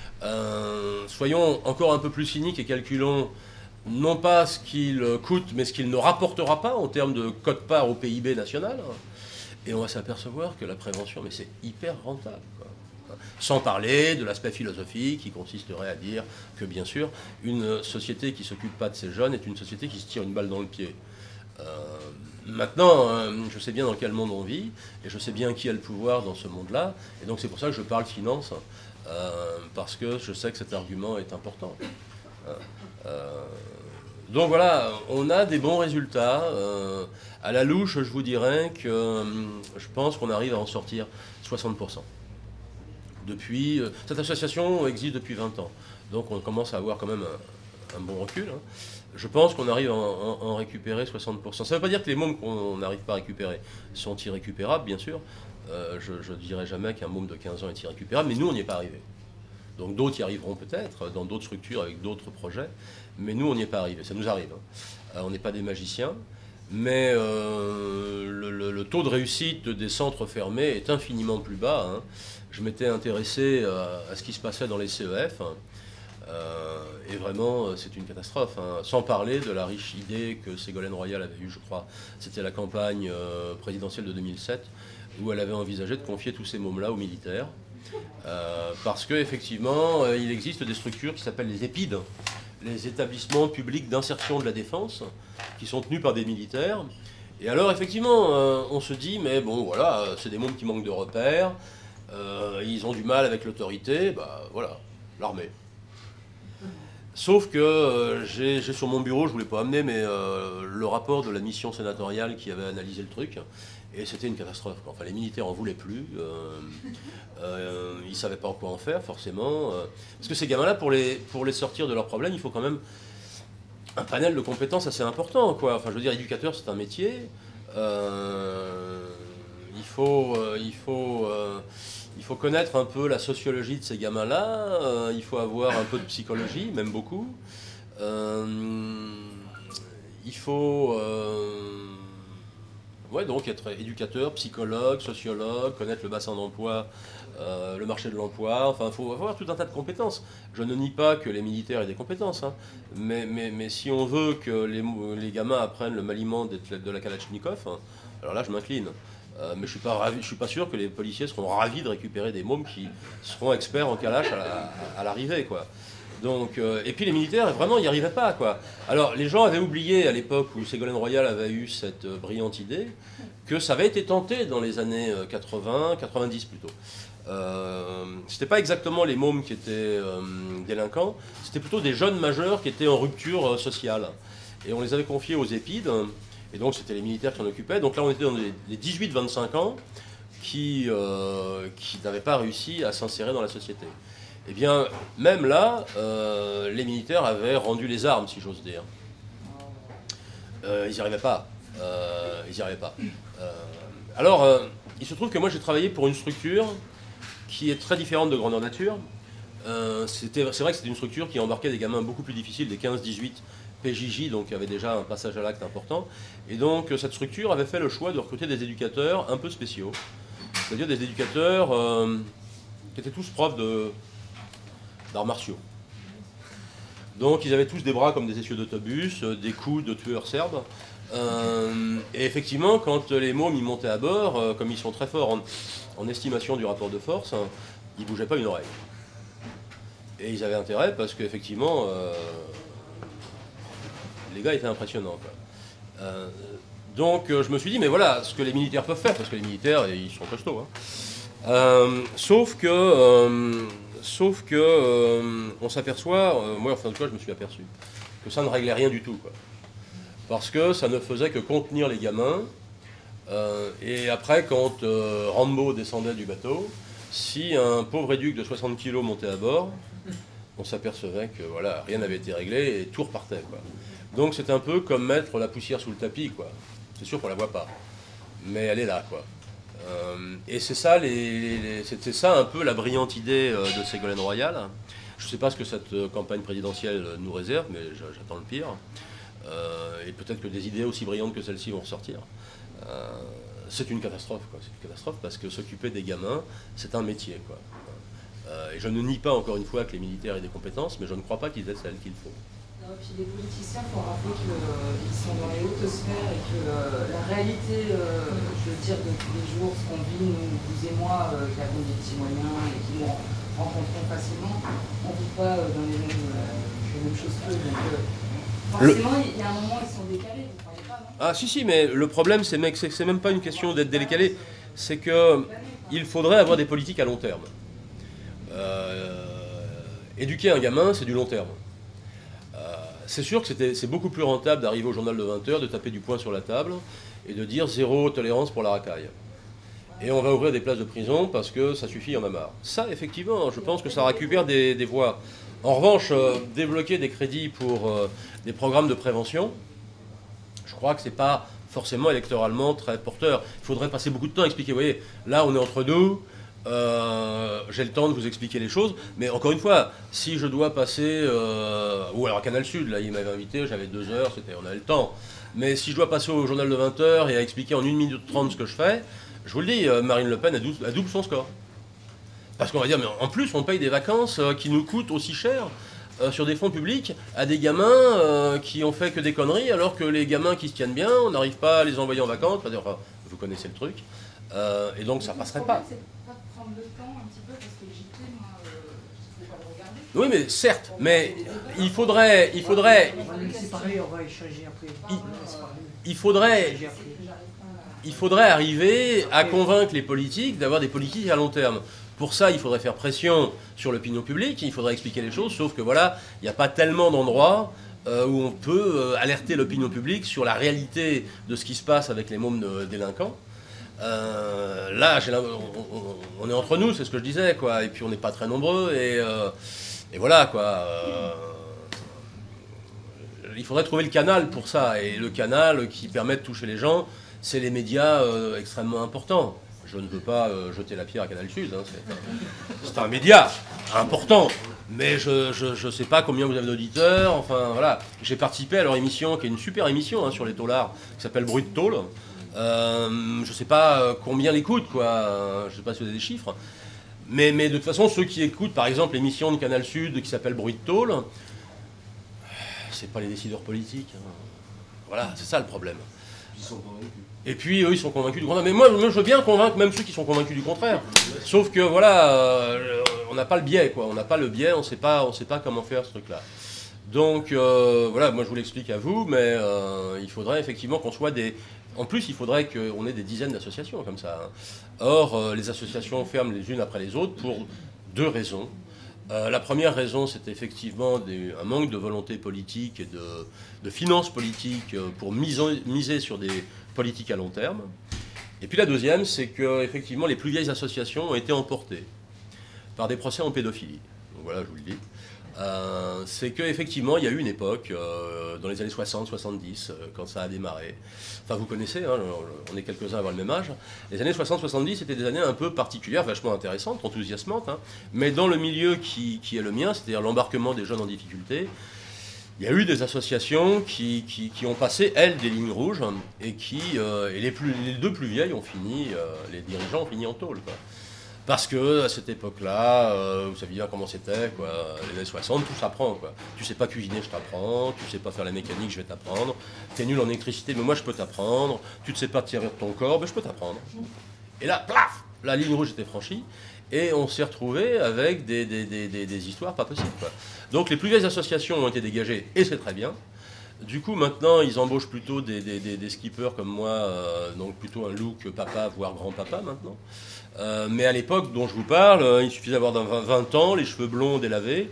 euh, Soyons encore un peu plus cyniques et calculons non pas ce qu'il coûte, mais ce qu'il ne rapportera pas en termes de quote-part au P I B national. Et on va s'apercevoir que la prévention, mais c'est hyper rentable, quoi. Sans parler de l'aspect philosophique qui consisterait à dire que, bien sûr, une société qui ne s'occupe pas de ses jeunes est une société qui se tire une balle dans le pied. Euh, maintenant, euh, je sais bien dans quel monde on vit, et je sais bien qui a le pouvoir dans ce monde-là, et donc c'est pour ça que je parle finance, euh, parce que je sais que cet argument est important. Euh, donc voilà, on a des bons résultats. Euh, à la louche, je vous dirais que euh, je pense qu'on arrive à en sortir soixante pour cent. Depuis, euh, cette association existe depuis vingt ans, donc on commence à avoir quand même un, un bon recul. Hein. Je pense qu'on arrive à en, en récupérer soixante pour cent. Ça ne veut pas dire que les mômes qu'on n'arrive pas à récupérer sont irrécupérables, bien sûr. Euh, je ne dirais jamais qu'un môme de quinze ans est irrécupérable, mais nous, on n'y est pas arrivé. Donc d'autres y arriveront peut-être, dans d'autres structures, avec d'autres projets, mais nous, on n'y est pas arrivé. Ça nous arrive. Hein. Euh, on n'est pas des magiciens, mais euh, le, le, le taux de réussite des centres fermés est infiniment plus bas. Hein. Je m'étais intéressé à, à ce qui se passait dans les C E F, hein. euh, et vraiment, c'est une catastrophe. Hein. Sans parler de la riche idée que Ségolène Royal avait eue, je crois, c'était la campagne euh, présidentielle de deux mille sept, où elle avait envisagé de confier tous ces mômes-là aux militaires. Euh, parce qu'effectivement, euh, il existe des structures qui s'appellent les EPID, les établissements publics d'insertion de la défense, qui sont tenus par des militaires. Et alors, effectivement, euh, on se dit, mais bon, voilà, c'est des mômes qui manquent de repères, euh, ils ont du mal avec l'autorité, bah voilà, l'armée. Sauf que euh, j'ai sur mon bureau, je ne voulais pas amener, mais euh, le rapport de la mission sénatoriale qui avait analysé le truc, et c'était une catastrophe. Enfin, les militaires en voulaient plus, euh, euh, ils ne savaient pas quoi en faire, forcément. Euh, parce que ces gamins-là, pour les, pour les sortir de leurs problèmes, il faut quand même un panel de compétences assez important, quoi. Enfin, je veux dire, éducateur, c'est un métier. Euh, il faut... Euh, il faut euh, Il faut connaître un peu la sociologie de ces gamins-là, euh, il faut avoir un peu de psychologie, même beaucoup. Euh, il faut euh, ouais, donc être éducateur, psychologue, sociologue, connaître le bassin d'emploi, euh, le marché de l'emploi, enfin il faut avoir tout un tas de compétences. Je ne nie pas que les militaires aient des compétences, hein, mais, mais, mais si on veut que les, les gamins apprennent le maniement de, de la Kalachnikov, hein, alors là je m'incline. Euh, mais je ne suis, suis pas sûr que les policiers seront ravis de récupérer des mômes qui seront experts en calache à, à l'arrivée, quoi. Donc, euh, et puis les militaires, vraiment, ils n'y arrivaient pas, quoi. Alors, les gens avaient oublié, à l'époque où Ségolène Royal avait eu cette euh, brillante idée, que ça avait été tenté dans les années quatre-vingts, quatre-vingt-dix plutôt. Euh, c'était pas exactement les mômes qui étaient euh, délinquants, c'était plutôt des jeunes majeurs qui étaient en rupture euh, sociale. Et on les avait confiés aux EPID. Et donc c'était les militaires qui en occupaient. Donc là on était dans les dix-huit vingt-cinq ans qui, euh, qui n'avaient pas réussi à s'insérer dans la société. Eh bien, même là, euh, les militaires avaient rendu les armes, si j'ose dire. Euh, ils n'y arrivaient pas. Euh, ils n'y arrivaient pas. Euh, alors, euh, il se trouve que moi j'ai travaillé pour une structure qui est très différente de Grandeur Nature. Euh, c'est vrai que c'était une structure qui embarquait des gamins beaucoup plus difficiles, des quinze dix-huit P J J, donc il y avait déjà un passage à l'acte important. Et donc cette structure avait fait le choix de recruter des éducateurs un peu spéciaux. C'est-à-dire des éducateurs euh, qui étaient tous profs d'arts martiaux. Donc ils avaient tous des bras comme des essieux d'autobus, des coups de tueurs serbes. Euh, et effectivement, quand les mômes ils montaient à bord, euh, comme ils sont très forts en, en estimation du rapport de force, hein, ils ne bougeaient pas une oreille. Et ils avaient intérêt parce qu'effectivement... Euh, les gars étaient impressionnants, quoi. Euh, donc euh, je me suis dit, mais voilà, ce que les militaires peuvent faire, parce que les militaires, ils sont costauds. Hein. Euh, sauf que, euh, sauf que euh, on s'aperçoit, euh, moi enfin en tout cas je me suis aperçu, que ça ne réglait rien du tout, quoi. Parce que ça ne faisait que contenir les gamins, euh, et après quand euh, Rambo descendait du bateau, si un pauvre éduc de soixante kilos montait à bord, on s'apercevait que voilà, rien n'avait été réglé et tout repartait, quoi. Donc c'est un peu comme mettre la poussière sous le tapis, quoi. C'est sûr qu'on la voit pas, mais elle est là, quoi. Euh, et c'est ça, les, les, c'était ça un peu la brillante idée euh, de Ségolène Royal. Je ne sais pas ce que cette euh, campagne présidentielle nous réserve, mais j'attends le pire. Euh, et peut-être que des idées aussi brillantes que celle-ci vont ressortir. Euh, c'est une catastrophe, quoi. C'est une catastrophe parce que s'occuper des gamins, c'est un métier, quoi. Euh, et je ne nie pas encore une fois que les militaires aient des compétences, mais je ne crois pas qu'ils aient celles qu'il faut. Et puis les politiciens, il faut rappeler qu'ils sont dans les hautes sphères et que euh, la réalité, euh, je veux dire, de tous les jours, ce qu'on vit, nous, vous et moi, euh, qui avons des petits moyens et qui nous rencontrons facilement, on ne vit pas euh, dans les mêmes, euh, les mêmes choses qu'eux. Donc euh, forcément, il y a un moment, ils sont décalés, vous ne croyez pas, non? Ah si, si, mais le problème, c'est que c'est même pas une question d'être décalé, c'est qu'il faudrait avoir des politiques à long terme. Euh, éduquer un gamin, c'est du long terme. C'est sûr que c'est beaucoup plus rentable d'arriver au journal de vingt heures, de taper du poing sur la table et de dire zéro tolérance pour la racaille. Et on va ouvrir des places de prison parce que ça suffit, il y en a marre. Ça, effectivement, je pense que ça récupère des, des voix. En revanche, euh, débloquer des crédits pour euh, des programmes de prévention, je crois que c'est pas forcément électoralement très porteur. Il faudrait passer beaucoup de temps à expliquer. Vous voyez, là, on est entre nous. Euh, j'ai le temps de vous expliquer les choses, mais encore une fois, si je dois passer, euh, ou alors à Canal Sud, là il m'avait invité, j'avais deux heures, c'était, on avait le temps, mais si je dois passer au journal de vingt heures et à expliquer en une minute trente ce que je fais, je vous le dis, euh, Marine Le Pen a double, a double son score. Parce qu'on va dire, mais en plus on paye des vacances euh, qui nous coûtent aussi cher euh, sur des fonds publics à des gamins euh, qui ont fait que des conneries, alors que les gamins qui se tiennent bien, on n'arrive pas à les envoyer en vacances, enfin, vous connaissez le truc, euh, et donc ça passerait pas. Le temps un petit peu parce que le J T, moi, euh, je ne peux pas le regarder. Oui, mais certes, mais il faudrait, il faudrait, On va le laisser parler, on va échanger après. il, il faudrait, il faudrait arriver à convaincre les politiques d'avoir des politiques à long terme. Pour ça, il faudrait faire pression sur l'opinion publique, il faudrait expliquer les choses, sauf que voilà, il n'y a pas tellement d'endroits euh, où on peut euh, alerter l'opinion publique sur la réalité de ce qui se passe avec les mômes de, délinquants. Euh, là, on, on est entre nous, c'est ce que je disais, quoi. Et puis on n'est pas très nombreux, et, euh, et voilà, quoi. Euh, il faudrait trouver le canal pour ça, et le canal qui permet de toucher les gens, c'est les médias euh, extrêmement importants. Je ne veux pas euh, jeter la pierre à Canal Sud, hein, c'est un, un média important, mais je ne sais pas combien vous avez d'auditeurs, enfin voilà. J'ai participé à leur émission, qui est une super émission hein, sur les taulards, qui s'appelle Bruit de tôle. Euh, je ne sais pas combien l'écoutent, quoi. Je ne sais pas si vous avez des chiffres. Mais, mais de toute façon, ceux qui écoutent, par exemple, l'émission de Canal Sud qui s'appelle Bruit de tôle, c'est pas les décideurs politiques. Hein. Voilà, c'est ça le problème. Ils sont convaincus. Et puis, eux, ils sont convaincus du contraire. Mais moi, moi je veux bien convaincre même ceux qui sont convaincus du contraire. Sauf que, voilà, euh, on n'a pas le biais, quoi. On n'a pas le biais, on ne sait pas, on sait pas comment faire ce truc-là. Donc, euh, voilà, moi, je vous l'explique à vous, mais euh, il faudrait effectivement qu'on soit des... En plus, il faudrait qu'on ait des dizaines d'associations comme ça. Hein. Or, euh, les associations ferment les unes après les autres pour deux raisons. Euh, la première raison, c'est effectivement des, un manque de volonté politique et de, de finances politiques pour miser, miser sur des politiques à long terme. Et puis la deuxième, c'est que effectivement, les plus vieilles associations ont été emportées par des procès en pédophilie. Donc voilà, je vous le dis. Euh, c'est qu'effectivement, il y a eu une époque, euh, dans les années soixante soixante-dix, euh, quand ça a démarré. Enfin, vous connaissez, hein, on est quelques-uns à avoir le même âge. Les années soixante soixante-dix, c'était des années un peu particulières, vachement intéressantes, enthousiasmantes. Hein, mais dans le milieu qui, qui est le mien, c'est-à-dire l'embarquement des jeunes en difficulté, il y a eu des associations qui, qui, qui ont passé, elles, des lignes rouges, et qui, euh, et les, plus, les deux plus vieilles ont fini, euh, les dirigeants ont fini en tôle, quoi. Parce que à cette époque-là, euh, vous saviez bien comment c'était, quoi. Les années soixante, tout s'apprend, quoi. Tu sais pas cuisiner, je t'apprends. Tu sais pas faire la mécanique, je vais t'apprendre. T'es nul en électricité, mais moi je peux t'apprendre. Tu ne sais pas tirer de ton corps, mais je peux t'apprendre. Et là, plaf, la ligne rouge était franchie, et on s'est retrouvé avec des, des, des, des, des histoires pas possibles, quoi. Donc les plus vieilles associations ont été dégagées, et c'est très bien. Du coup, maintenant, ils embauchent plutôt des, des, des, des skippers comme moi, euh, donc plutôt un look papa, voire grand-papa maintenant. Euh, mais à l'époque dont je vous parle, euh, il suffisait d'avoir vingt ans, les cheveux blonds délavés,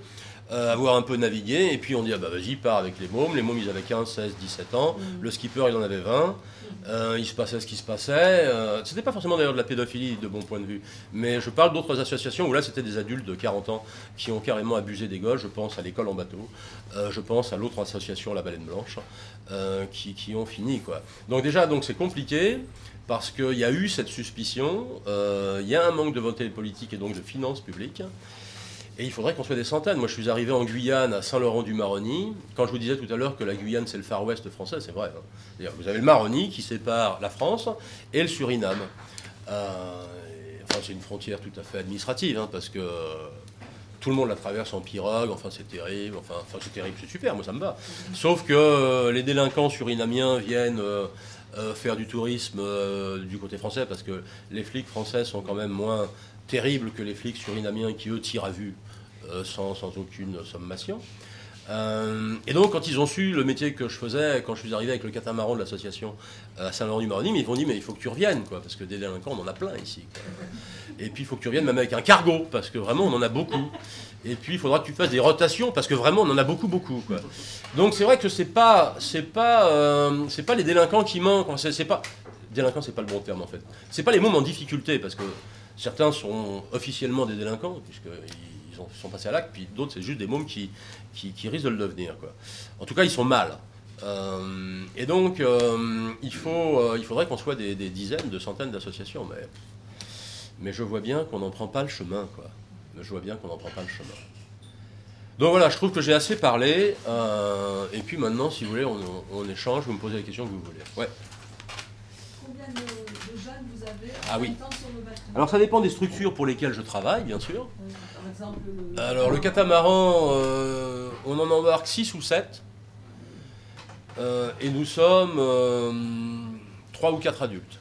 euh, avoir un peu navigué, et puis on dit, ah bah vas-y, pars avec les mômes. Les mômes, ils avaient quinze, seize, dix-sept ans. Mm. Le skipper, il en avait vingt. Euh, il se passait ce qui se passait. Euh, c'était pas forcément d'ailleurs de la pédophilie de mon point de vue, mais je parle d'autres associations où là c'était des adultes de quarante ans qui ont carrément abusé des gosses. Je pense à l'école en bateau, euh, je pense à l'autre association, la Baleine Blanche, euh, qui, qui ont fini quoi. Donc déjà donc c'est compliqué parce qu'il y a eu cette suspicion, euh, il y a un manque de volonté politique et donc de finances publiques. Et il faudrait qu'on soit des centaines. Moi, je suis arrivé en Guyane, à Saint-Laurent-du-Maroni. Quand je vous disais tout à l'heure que la Guyane, c'est le Far West français, c'est vrai. Hein. C'est-à-dire, vous avez le Maroni qui sépare la France et le Suriname. Euh, et, enfin, c'est une frontière tout à fait administrative, hein, parce que euh, tout le monde la traverse en pirogue. Enfin, c'est terrible. Enfin, enfin c'est terrible, c'est super, moi, ça me va. Sauf que euh, les délinquants surinamiens viennent euh, euh, faire du tourisme euh, du côté français, parce que les flics français sont quand même moins terribles que les flics surinamiens qui, eux, tirent à vue euh, sans, sans aucune sommation. Euh, et donc, quand ils ont su le métier que je faisais, quand je suis arrivé avec le catamaran de l'association à Saint-Laurent-du-Maroni, ils m'ont dit, mais il faut que tu reviennes, quoi, parce que des délinquants, on en a plein ici. Quoi. Et puis, il faut que tu reviennes même avec un cargo, parce que vraiment, on en a beaucoup. Et puis, il faudra que tu fasses des rotations, parce que vraiment, on en a beaucoup, beaucoup. Quoi. Donc, c'est vrai que c'est pas, c'est pas, euh, c'est pas les délinquants qui manquent. C'est, c'est pas, délinquants, c'est pas le bon terme, en fait. C'est pas les mômes en difficulté, parce que certains sont officiellement des délinquants, puisqu'ils sont passés à l'acte, puis d'autres, c'est juste des mômes qui, qui, qui risquent de le devenir. Quoi. En tout cas, ils sont mal. Euh, et donc, euh, il, faut, euh, il faudrait qu'on soit des, des dizaines, de centaines d'associations. Mais, mais je vois bien qu'on n'en prend pas le chemin. Quoi. Mais je vois bien qu'on n'en prend pas le chemin. Donc voilà, je trouve que j'ai assez parlé. Euh, et puis maintenant, si vous voulez, on, on échange, vous me posez les questions que vous voulez. Ouais. Combien de, de jeunes vous avez Ah oui. temps sur le bateau? Alors ça dépend des structures pour lesquelles je travaille, bien sûr. Oui, par exemple, le... Alors le catamaran, euh, on en embarque six ou sept. Euh, et nous sommes euh, trois ou quatre adultes.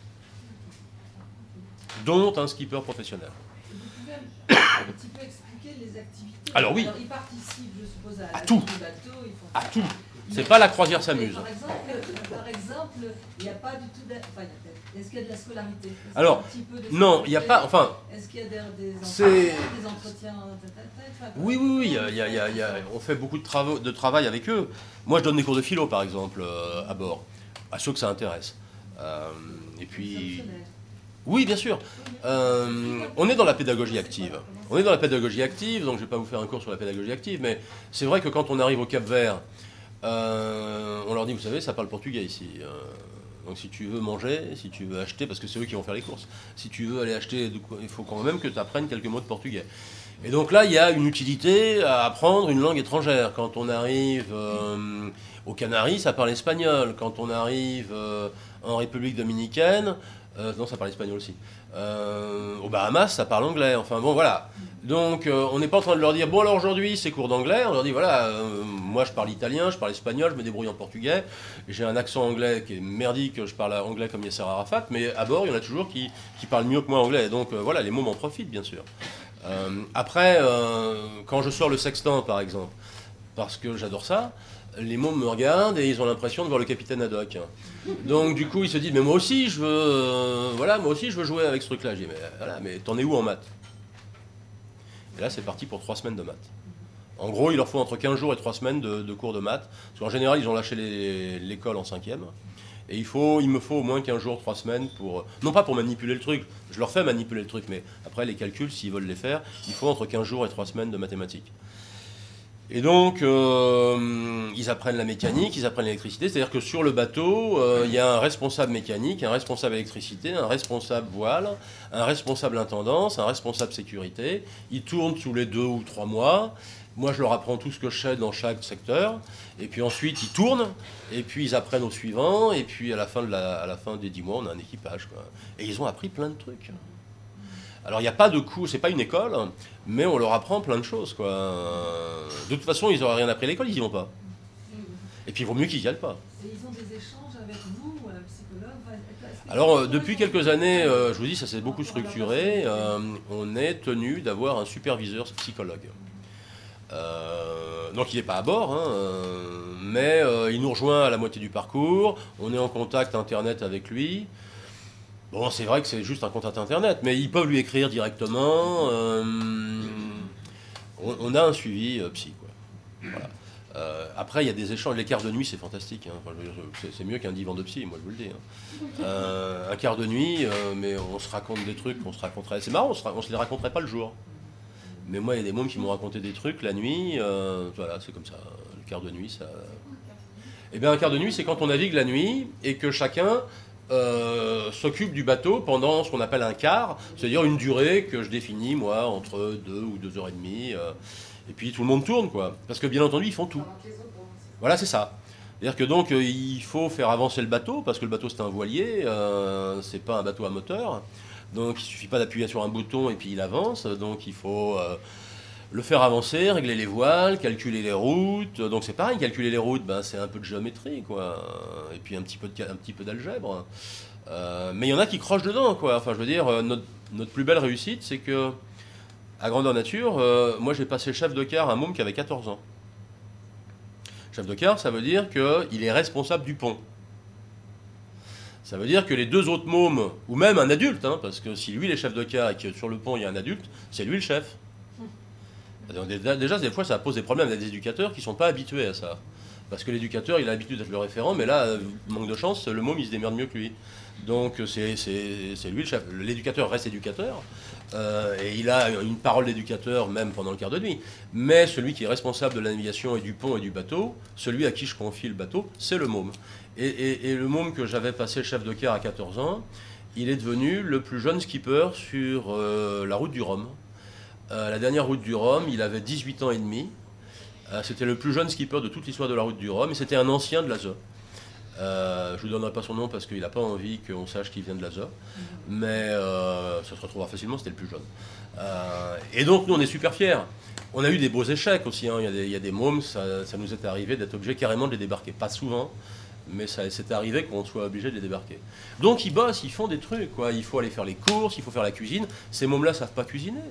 Dont un skipper professionnel. Vous pouvez un petit peu expliquer les activités? Alors oui. Alors, ils participent, je suppose, à, à la tout. du bateau. Ils font... À tout. C'est pas la croisière s'amuse. Par exemple, par exemple, il n'y a pas du tout... D'a... Enfin, est-ce qu'il y a de la scolarité? Est-ce Alors, un petit peu de non, il n'y a pas... Enfin... Est-ce qu'il y a des, des, c'est... entretiens, des entretiens enfin, Oui, oui, oui. Il y a, il y a, il y a, on fait beaucoup de, travaux, de travail avec eux. Moi, je donne des cours de philo, par exemple, euh, à bord. À ceux que ça intéresse. Euh, et puis... Oui, bien sûr. Euh, on est dans la pédagogie active. On est dans la pédagogie active, donc je ne vais pas vous faire un cours sur la pédagogie active, mais c'est vrai que quand on arrive au Cap-Vert, euh, on leur dit, vous savez, ça parle portugais ici. Euh, donc si tu veux manger, si tu veux acheter, parce que c'est eux qui vont faire les courses, si tu veux aller acheter, il faut quand même que tu apprennes quelques mots de portugais. Et donc là, il y a une utilité à apprendre une langue étrangère. Quand on arrive euh, aux Canaries, ça parle espagnol. Quand on arrive euh, en République dominicaine, Euh, non, ça parle espagnol aussi. Euh, aux Bahamas, ça parle anglais. Enfin bon, voilà. Donc, euh, on n'est pas en train de leur dire, bon alors aujourd'hui, c'est cours d'anglais. On leur dit, voilà, euh, moi je parle italien, je parle espagnol, je me débrouille en portugais. J'ai un accent anglais qui est merdique, je parle anglais comme Yasser Arafat, mais à bord, il y en a toujours qui, qui parlent mieux que moi anglais. Donc euh, voilà, les mômes en profitent, bien sûr. Euh, après, euh, quand je sors le sextant, par exemple, parce que j'adore ça, les mômes me regardent et ils ont l'impression de voir le capitaine Haddock. Donc du coup ils se disent mais moi aussi je veux euh, voilà moi aussi je veux jouer avec ce truc là. Je dis mais voilà mais t'en es où en maths? Et là c'est parti pour trois semaines de maths. En gros il leur faut entre quinze jours et trois semaines de, de cours de maths. Parce qu'en général ils ont lâché les, l'école en cinquième. Et il, faut, il me faut au moins quinze jours, trois semaines pour... Non pas pour manipuler le truc, je leur fais manipuler le truc, mais après les calculs, s'ils veulent les faire, il faut entre quinze jours et trois semaines de mathématiques. Et donc, euh, ils apprennent la mécanique, ils apprennent l'électricité, c'est-à-dire que sur le bateau, euh, il y a un responsable mécanique, un responsable électricité, un responsable voile, un responsable intendance, un responsable sécurité. Ils tournent tous les deux ou trois mois. Moi, je leur apprends tout ce que je sais dans chaque secteur. Et puis ensuite, ils tournent, et puis ils apprennent au suivant, et puis à la fin, de la, à la fin des dix mois, on a un équipage, quoi. Et ils ont appris plein de trucs. Alors il n'y a pas de cours, c'est pas une école, mais on leur apprend plein de choses, quoi. De toute façon, ils n'auraient rien appris à l'école, ils n'y vont pas. Et puis il vaut mieux qu'ils n'y aillent pas. Et ils ont des échanges avec vous, ou un psychologue? Alors euh, depuis quelques années, euh, je vous dis, ça s'est beaucoup structuré, euh, on est tenu d'avoir un superviseur psychologue. Euh, donc il n'est pas à bord, hein, euh, mais euh, il nous rejoint à la moitié du parcours, on est en contact internet avec lui. Bon, c'est vrai que c'est juste un contact internet, mais ils peuvent lui écrire directement. Euh, on, on a un suivi euh, psy, quoi. Voilà. Euh, après, il y a des échanges. Les quarts de nuit, c'est fantastique. Hein. Enfin, c'est mieux qu'un divan de psy, moi je vous le dis. Hein. Euh, un quart de nuit, euh, mais on se raconte des trucs qu'on se raconterait. C'est marrant, on se, on se les raconterait pas le jour. Mais moi, il y a des mômes qui m'ont raconté des trucs la nuit. Euh, voilà, c'est comme ça. Le quart de nuit, ça. Eh bien, un quart de nuit, c'est quand on navigue la nuit et que chacun euh, s'occupe du bateau pendant ce qu'on appelle un quart, c'est-à-dire une durée que je définis, moi, entre deux ou deux heures et demie. Euh, et puis tout le monde tourne, quoi. Parce que bien entendu, ils font tout. Voilà, c'est ça. C'est-à-dire que donc, euh, il faut faire avancer le bateau, parce que le bateau, c'est un voilier, euh, c'est pas un bateau à moteur. Donc, il suffit pas d'appuyer sur un bouton et puis il avance. Donc, il faut euh, le faire avancer, régler les voiles, calculer les routes. Donc, c'est pareil, calculer les routes, ben, c'est un peu de géométrie, quoi. Et puis un petit peu de, un petit peu d'algèbre. Euh, mais il y en a qui crochent dedans, quoi. Enfin, je veux dire, notre, notre plus belle réussite, c'est que, à grandeur nature, euh, moi, j'ai passé chef de quart à un môme qui avait quatorze ans. Chef de quart, ça veut dire qu'il est responsable du pont. Ça veut dire que les deux autres mômes, ou même un adulte, hein, parce que si lui il est chef de quart et que sur le pont il y a un adulte, c'est lui le chef. Donc, déjà, des fois, ça pose des problèmes avec des éducateurs qui ne sont pas habitués à ça. Parce que l'éducateur, il a l'habitude d'être le référent, mais là, manque de chance, le môme, il se démerde mieux que lui. Donc, c'est lui le chef. L'éducateur reste éducateur, euh, et il a une parole d'éducateur même pendant le quart de nuit. Mais celui qui est responsable de la navigation et du pont et du bateau, celui à qui je confie le bateau, c'est le môme. Et, et, et le môme que j'avais passé chef de quart à quatorze ans, il est devenu le plus jeune skipper sur euh, la route du Rhum. Euh, la dernière route du Rhum, il avait dix-huit ans et demi. Euh, c'était le plus jeune skipper de toute l'histoire de la route du Rhum, et c'était un ancien de l'A S E. Euh, je ne vous donnerai pas son nom parce qu'il n'a pas envie qu'on sache qu'il vient de l'A S E, mais euh, ça se retrouvera facilement, c'était le plus jeune. Euh, et donc nous on est super fiers. On a eu des beaux échecs aussi, hein. il, y a des, il y a des mômes, ça, ça nous est arrivé d'être obligé carrément de les débarquer. Pas souvent, mais ça c'est arrivé qu'on soit obligé de les débarquer. Donc ils bossent, ils font des trucs, quoi. Il faut aller faire les courses, il faut faire la cuisine. Ces mômes-là ne savent pas cuisiner.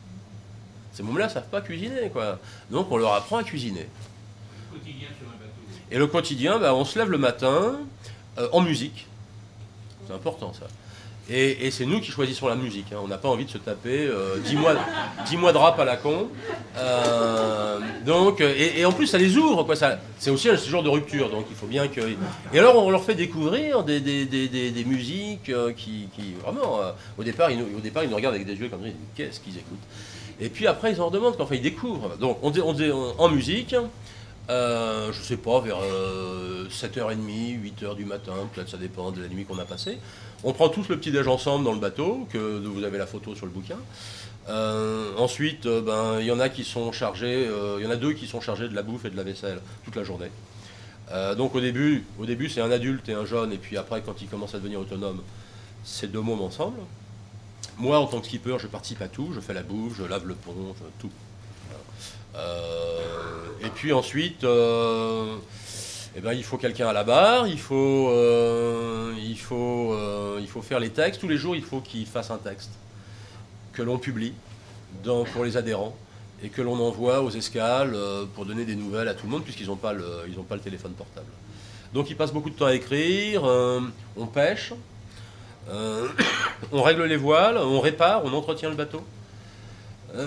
Ces mômes-là ne savent pas cuisiner, quoi. Donc on leur apprend à cuisiner. Le quotidien sur un bateau. Et le quotidien, bah, on se lève le matin euh, en musique. C'est important, ça. Et, et c'est nous qui choisissons la musique. Hein. On n'a pas envie de se taper euh, dix mois, dix mois de rap à la con. Euh, donc, et, et en plus, ça les ouvre, quoi. C'est aussi un genre de rupture, donc il faut bien que... Et alors, on leur fait découvrir des, des, des, des, des musiques euh, qui, qui... Vraiment, euh, au, départ, ils nous, au départ, ils nous regardent avec des yeux comme ça, ils disent « Qu'est-ce qu'ils écoutent ?» Et puis après, ils en redemandent, enfin, ils découvrent. Donc, on, on, on, en musique... Euh, je sais pas, vers euh, sept heures trente, huit heures du matin, peut-être ça dépend de la nuit qu'on a passée. On prend tous le petit-déj ensemble dans le bateau, que vous avez la photo sur le bouquin. Euh, ensuite, euh, ben, il y en a qui sont chargés, euh, il y en a deux qui sont chargés de la bouffe et de la vaisselle toute la journée. Euh, donc au début, au début c'est un adulte et un jeune, et puis après quand ils commencent à devenir autonomes, c'est deux mômes ensemble. Moi en tant que skipper, je participe à tout, je fais la bouffe, je lave le pont, je, tout. Euh, et puis ensuite, euh, eh ben, il faut quelqu'un à la barre, il faut, euh, il, faut, euh, il faut faire les textes. Tous les jours, il faut qu'il fasse un texte que l'on publie dans, pour les adhérents et que l'on envoie aux escales euh, pour donner des nouvelles à tout le monde puisqu'ils n'ont pas, pas le téléphone portable. Donc il passe beaucoup de temps à écrire, euh, on pêche, euh, on règle les voiles, on répare, on entretient le bateau. Euh,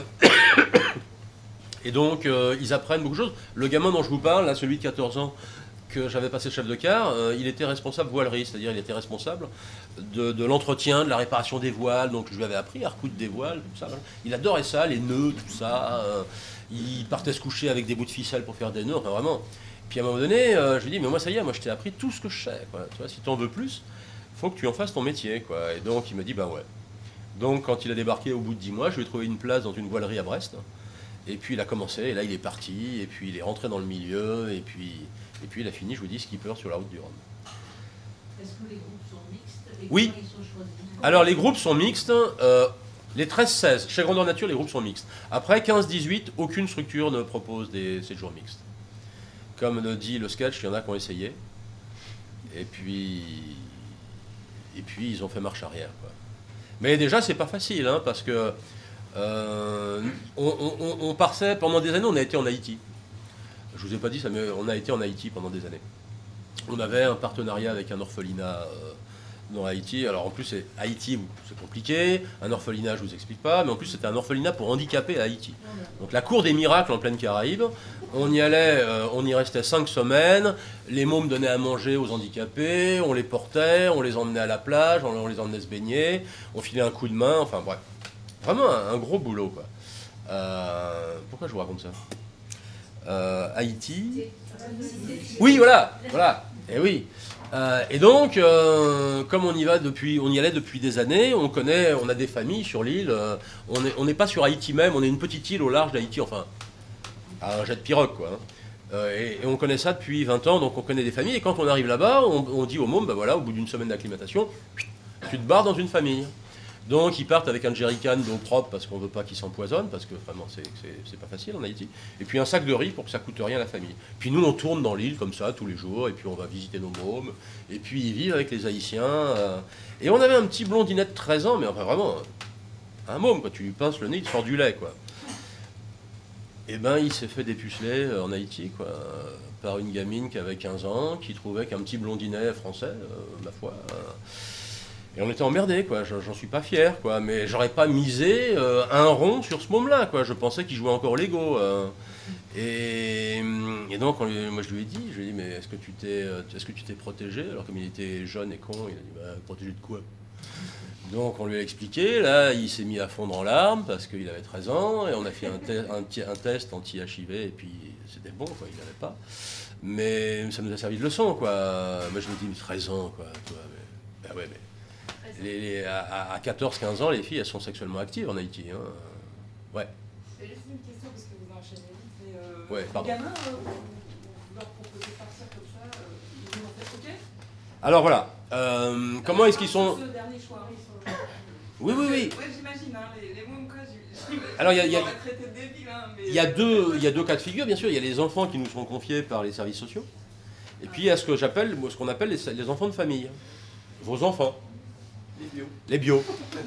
Et donc, euh, ils apprennent beaucoup de choses. Le gamin dont je vous parle, là, celui de quatorze ans, que j'avais passé chef de quart, euh, il était responsable voilerie, c'est-à-dire il était responsable de, de l'entretien, de la réparation des voiles. Donc, je lui avais appris à recoudre des voiles, tout ça. Voilà. Il adorait ça, les nœuds, tout ça. Euh, il partait se coucher avec des bouts de ficelle pour faire des nœuds, enfin vraiment. Puis à un moment donné, euh, je lui dis, mais moi, ça y est, moi, je t'ai appris tout ce que je sais. Quoi. Tu vois, si tu en veux plus, il faut que tu en fasses ton métier. Quoi. Et donc, il me dit, ben ouais. Donc, quand il a débarqué au bout de dix mois, je lui ai trouvé une place dans une voilerie à Brest. Et puis il a commencé, et là il est parti, et puis il est rentré dans le milieu, et puis, et puis il a fini, je vous dis, skipper sur la route du Rhum. Est-ce que les groupes sont mixtes et Oui. ils sont choisis? Alors les groupes sont mixtes, euh, les treize seize, chez Grandeur Nature, les groupes sont mixtes. Après quinze dix-huit, aucune structure ne propose des séjours jours mixtes. Comme le dit le sketch, il y en a qui ont essayé, et puis, et puis ils ont fait marche arrière, quoi. Mais déjà, c'est pas facile, hein, parce que Euh, on, on, on passait, pendant des années, on a été en Haïti. Je vous ai pas dit ça, mais on a été en Haïti pendant des années. On avait un partenariat avec un orphelinat euh, dans Haïti. Alors en plus, c'est Haïti, c'est compliqué. Un orphelinat, je vous explique pas. Mais en plus, c'était un orphelinat pour handicapés à Haïti. Donc la cour des miracles en pleine Caraïbe. On y allait, euh, on y restait cinq semaines. Les mômes donnaient à manger aux handicapés. On les portait, on les emmenait à la plage, on, on les emmenait se baigner. On filait un coup de main. Enfin bref, vraiment un, un gros boulot, quoi. Euh, pourquoi je vous raconte ça? euh, Haïti. Oui, voilà, voilà. Et oui. Euh, et donc, euh, comme on y va depuis, on y allait depuis des années, on connaît, on a des familles sur l'île. Euh, on n'est on n'est pas sur Haïti même, on est une petite île au large d'Haïti, enfin, à un jet de pirogue, quoi. Hein. Euh, et, et on connaît ça depuis vingt ans, donc on connaît des familles. Et quand on arrive là-bas, on, on dit aux mômes, ben voilà, au bout d'une semaine d'acclimatation, tu te barres dans une famille. Donc ils partent avec un jerrycan d'eau propre parce qu'on ne veut pas qu'ils s'empoisonnent, parce que vraiment c'est, c'est, c'est pas facile en Haïti. Et puis un sac de riz pour que ça coûte rien à la famille. Puis nous on tourne dans l'île comme ça tous les jours, et puis on va visiter nos mômes, et puis ils vivent avec les Haïtiens. Euh, et on avait un petit blondinet de treize ans, mais enfin vraiment, un môme, quoi. Tu lui pinces le nez, il te sort du lait, quoi. Et ben il s'est fait dépuceler en Haïti, quoi, par une gamine qui avait quinze ans, qui trouvait qu'un petit blondinet français, euh, ma foi... Euh, Et on était emmerdés, quoi. J'en suis pas fier, quoi. Mais j'aurais pas misé euh, un rond sur ce môme-là, quoi. Je pensais qu'il jouait encore Lego. Euh. Et, et donc, on lui, moi, je lui ai dit, je lui ai dit, mais est-ce que tu t'es, est-ce que tu t'es protégé? Alors, comme il était jeune et con, il a dit, bah, protégé de quoi? Donc, on lui a expliqué. Là, il s'est mis à fond dans l'arme parce qu'il avait treize ans. Et on a fait un, te- un, un test anti-H I V. Et puis, c'était bon, quoi. Il n'avait pas. Mais ça nous a servi de leçon, quoi. Moi, je me dis, mais treize ans, quoi. Toi, mais, bah ouais, mais... Les, les, à, à quatorze quinze ans, les filles, elles sont sexuellement actives en Haïti. Hein. Ouais. C'est juste une question, parce que vous enchaînez vite, mais euh, Ouais, pardon. les gamins, euh, vous, vous leur proposez de partir comme ça, euh, ils vous en faites OK? Alors voilà, euh, comment est-ce qu'ils sont... Ce dernier choix, ils sont... Oui, oui, oui. Ouais, j'imagine, hein, les, les mômes, quoi, j'imagine. Alors, il y a- il y a- On va traiter de débiles, hein, mais... Il y a deux, il y a deux cas de figure, bien sûr. Il y a les enfants qui nous sont confiés par les services sociaux. Et puis il y a ce que j'appelle, ce qu'on appelle les, les enfants de famille. Vos enfants. Les bio. Les bio.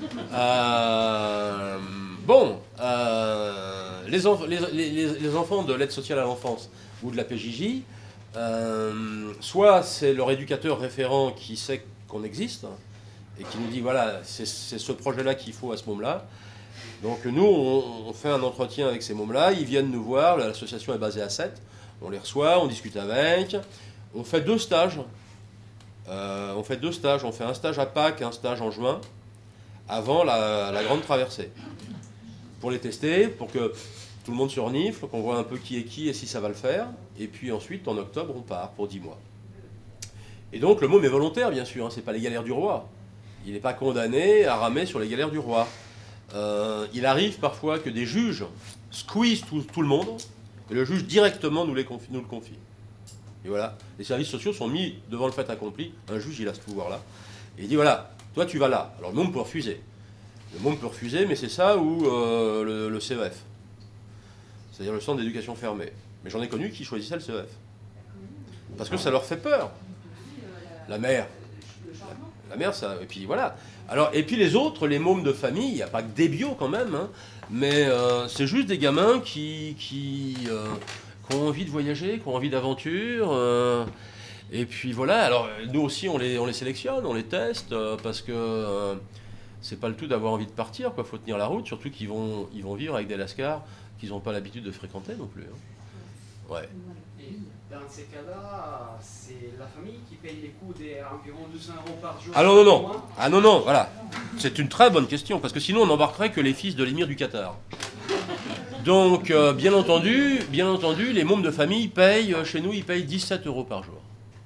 Euh, bon, euh, les, enf- les, les- les enfants de l'aide sociale à l'enfance ou de la P J J, euh, soit c'est leur éducateur référent qui sait qu'on existe et qui nous dit voilà, c'est, c'est ce projet-là qu'il faut à ce moment-là. Donc nous, on, on fait un entretien avec ces mômes-là, ils viennent nous voir, l'association est basée à Sète, on les reçoit, on discute avec, on fait deux stages. Euh, on fait deux stages, on fait un stage à Pâques et un stage en juin, avant la, la grande traversée. Pour les tester, pour que tout le monde se renifle, qu'on voit un peu qui est qui et si ça va le faire. Et puis ensuite, en octobre, on part pour dix mois. Et donc le môme est volontaire, bien sûr, hein, c'est pas les galères du roi. Il n'est pas condamné à ramer sur les galères du roi. Euh, il arrive parfois que des juges squeezent tout, tout le monde, et le juge directement nous, les confie, nous le confie. Et voilà, les services sociaux sont mis devant le fait accompli. Un juge, il a ce pouvoir-là. Et il dit, voilà, toi, tu vas là. Alors, le môme peut refuser. Le môme peut refuser, mais c'est ça ou euh, le, le C E F. C'est-à-dire le centre d'éducation fermée. Mais j'en ai connu qui choisissaient le C E F. Parce que ça leur fait peur. La mère. La mère, ça... Et puis, voilà. Alors, et puis les autres, les mômes de famille, il n'y a pas que des bios, quand même. Hein, mais euh, c'est juste des gamins qui... qui euh, qui ont envie de voyager, qui ont envie d'aventure. Euh, et puis voilà, alors nous aussi on les, on les sélectionne, on les teste, euh, parce que euh, c'est pas le tout d'avoir envie de partir, quoi. Faut tenir la route, surtout qu'ils vont, ils vont vivre avec des lascars qu'ils n'ont pas l'habitude de fréquenter non plus. Hein. Ouais. Et dans ces cas-là, c'est la famille qui paye les coûts d'environ deux cents euros par jour. Ah non, non, non. Ah non, non, voilà. C'est une très bonne question, parce que sinon on n'embarquerait que les fils de l'émir du Qatar. Donc, euh, bien entendu, bien entendu, les mômes de famille payent, euh, chez nous, ils payent dix-sept euros par jour.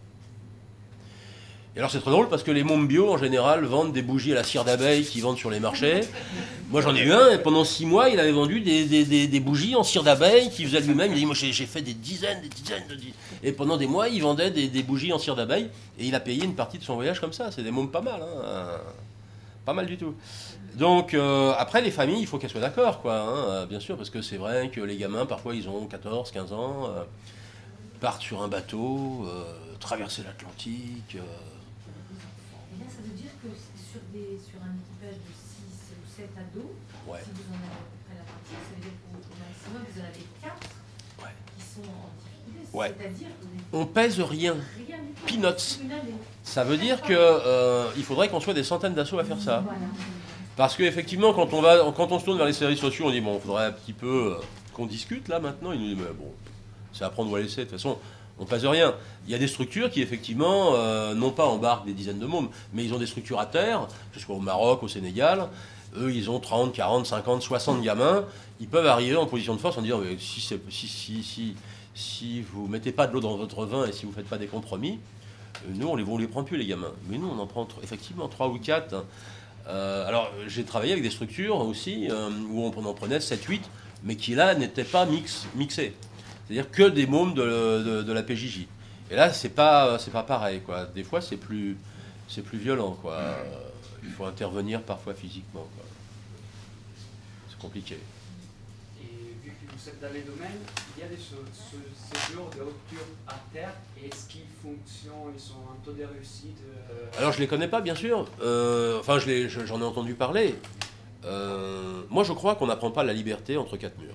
Et alors c'est très drôle parce que les mômes bio, en général, vendent des bougies à la cire d'abeille qu'ils vendent sur les marchés. Moi j'en ai eu un, et pendant six mois, il avait vendu des, des, des, des bougies en cire d'abeille qu'il faisait lui-même. Il dit, moi j'ai, j'ai fait des dizaines, des dizaines de dizaines. Et pendant des mois, il vendait des, des bougies en cire d'abeille, et il a payé une partie de son voyage comme ça. C'est des mômes pas mal, hein. Pas mal du tout. Donc, euh, après, les familles, il faut qu'elles soient d'accord, quoi, hein, bien sûr, parce que c'est vrai que les gamins, parfois, ils ont quatorze, quinze ans, euh, partent sur un bateau, euh, traverser l'Atlantique. Euh... Et là, ça veut dire que sur, des, sur un équipage de six ou sept ados, Ouais. si vous en avez à peu près la partie, ça veut dire qu'au maximum, vous en avez quatre Ouais. qui sont en difficulté. Ouais. C'est-à-dire On pèse rien. rien du tout. Peanuts. Une année. Ça veut dire qu'il euh, faudrait qu'on soit des centaines d'assauts à faire ça. Voilà. Parce qu'effectivement, quand on va, quand on se tourne vers les services sociaux, on dit bon, il faudrait un petit peu euh, qu'on discute là maintenant. Ils nous disent mais bon, c'est à prendre ou à laisser. De toute façon, on pèse rien. Il y a des structures qui effectivement, euh, non pas embarquent des dizaines de mômes, mais ils ont des structures à terre, que ce soit au Maroc, au Sénégal. Eux, ils ont trente, quarante, cinquante, soixante gamins. Ils peuvent arriver en position de force en disant mais si, c'est, si, si, si, si vous mettez pas de l'eau dans votre vin et si vous faites pas des compromis, nous on les, on les prend plus les gamins. Mais nous on en prend effectivement trois ou quatre. Hein. Euh, alors, j'ai travaillé avec des structures aussi euh, où on en prenait sept huit, mais qui là n'étaient pas mix, mixés. C'est-à-dire que des mômes de, de, de la P J J. Et là, c'est pas, c'est pas pareil, quoi. Des fois, c'est plus, c'est plus violent, quoi. Euh, il faut intervenir parfois physiquement, quoi. C'est compliqué. Et vu que vous êtes dans les domaines, il y a des ce, ce, ces jours de rupture à terre. Est-ce qu'ils fonctionnent, ils sont un taux de réussite euh... Alors je les connais pas, bien sûr. Euh, enfin, je les, je, j'en ai entendu parler. Euh, moi, je crois qu'on n'apprend pas la liberté entre quatre murs.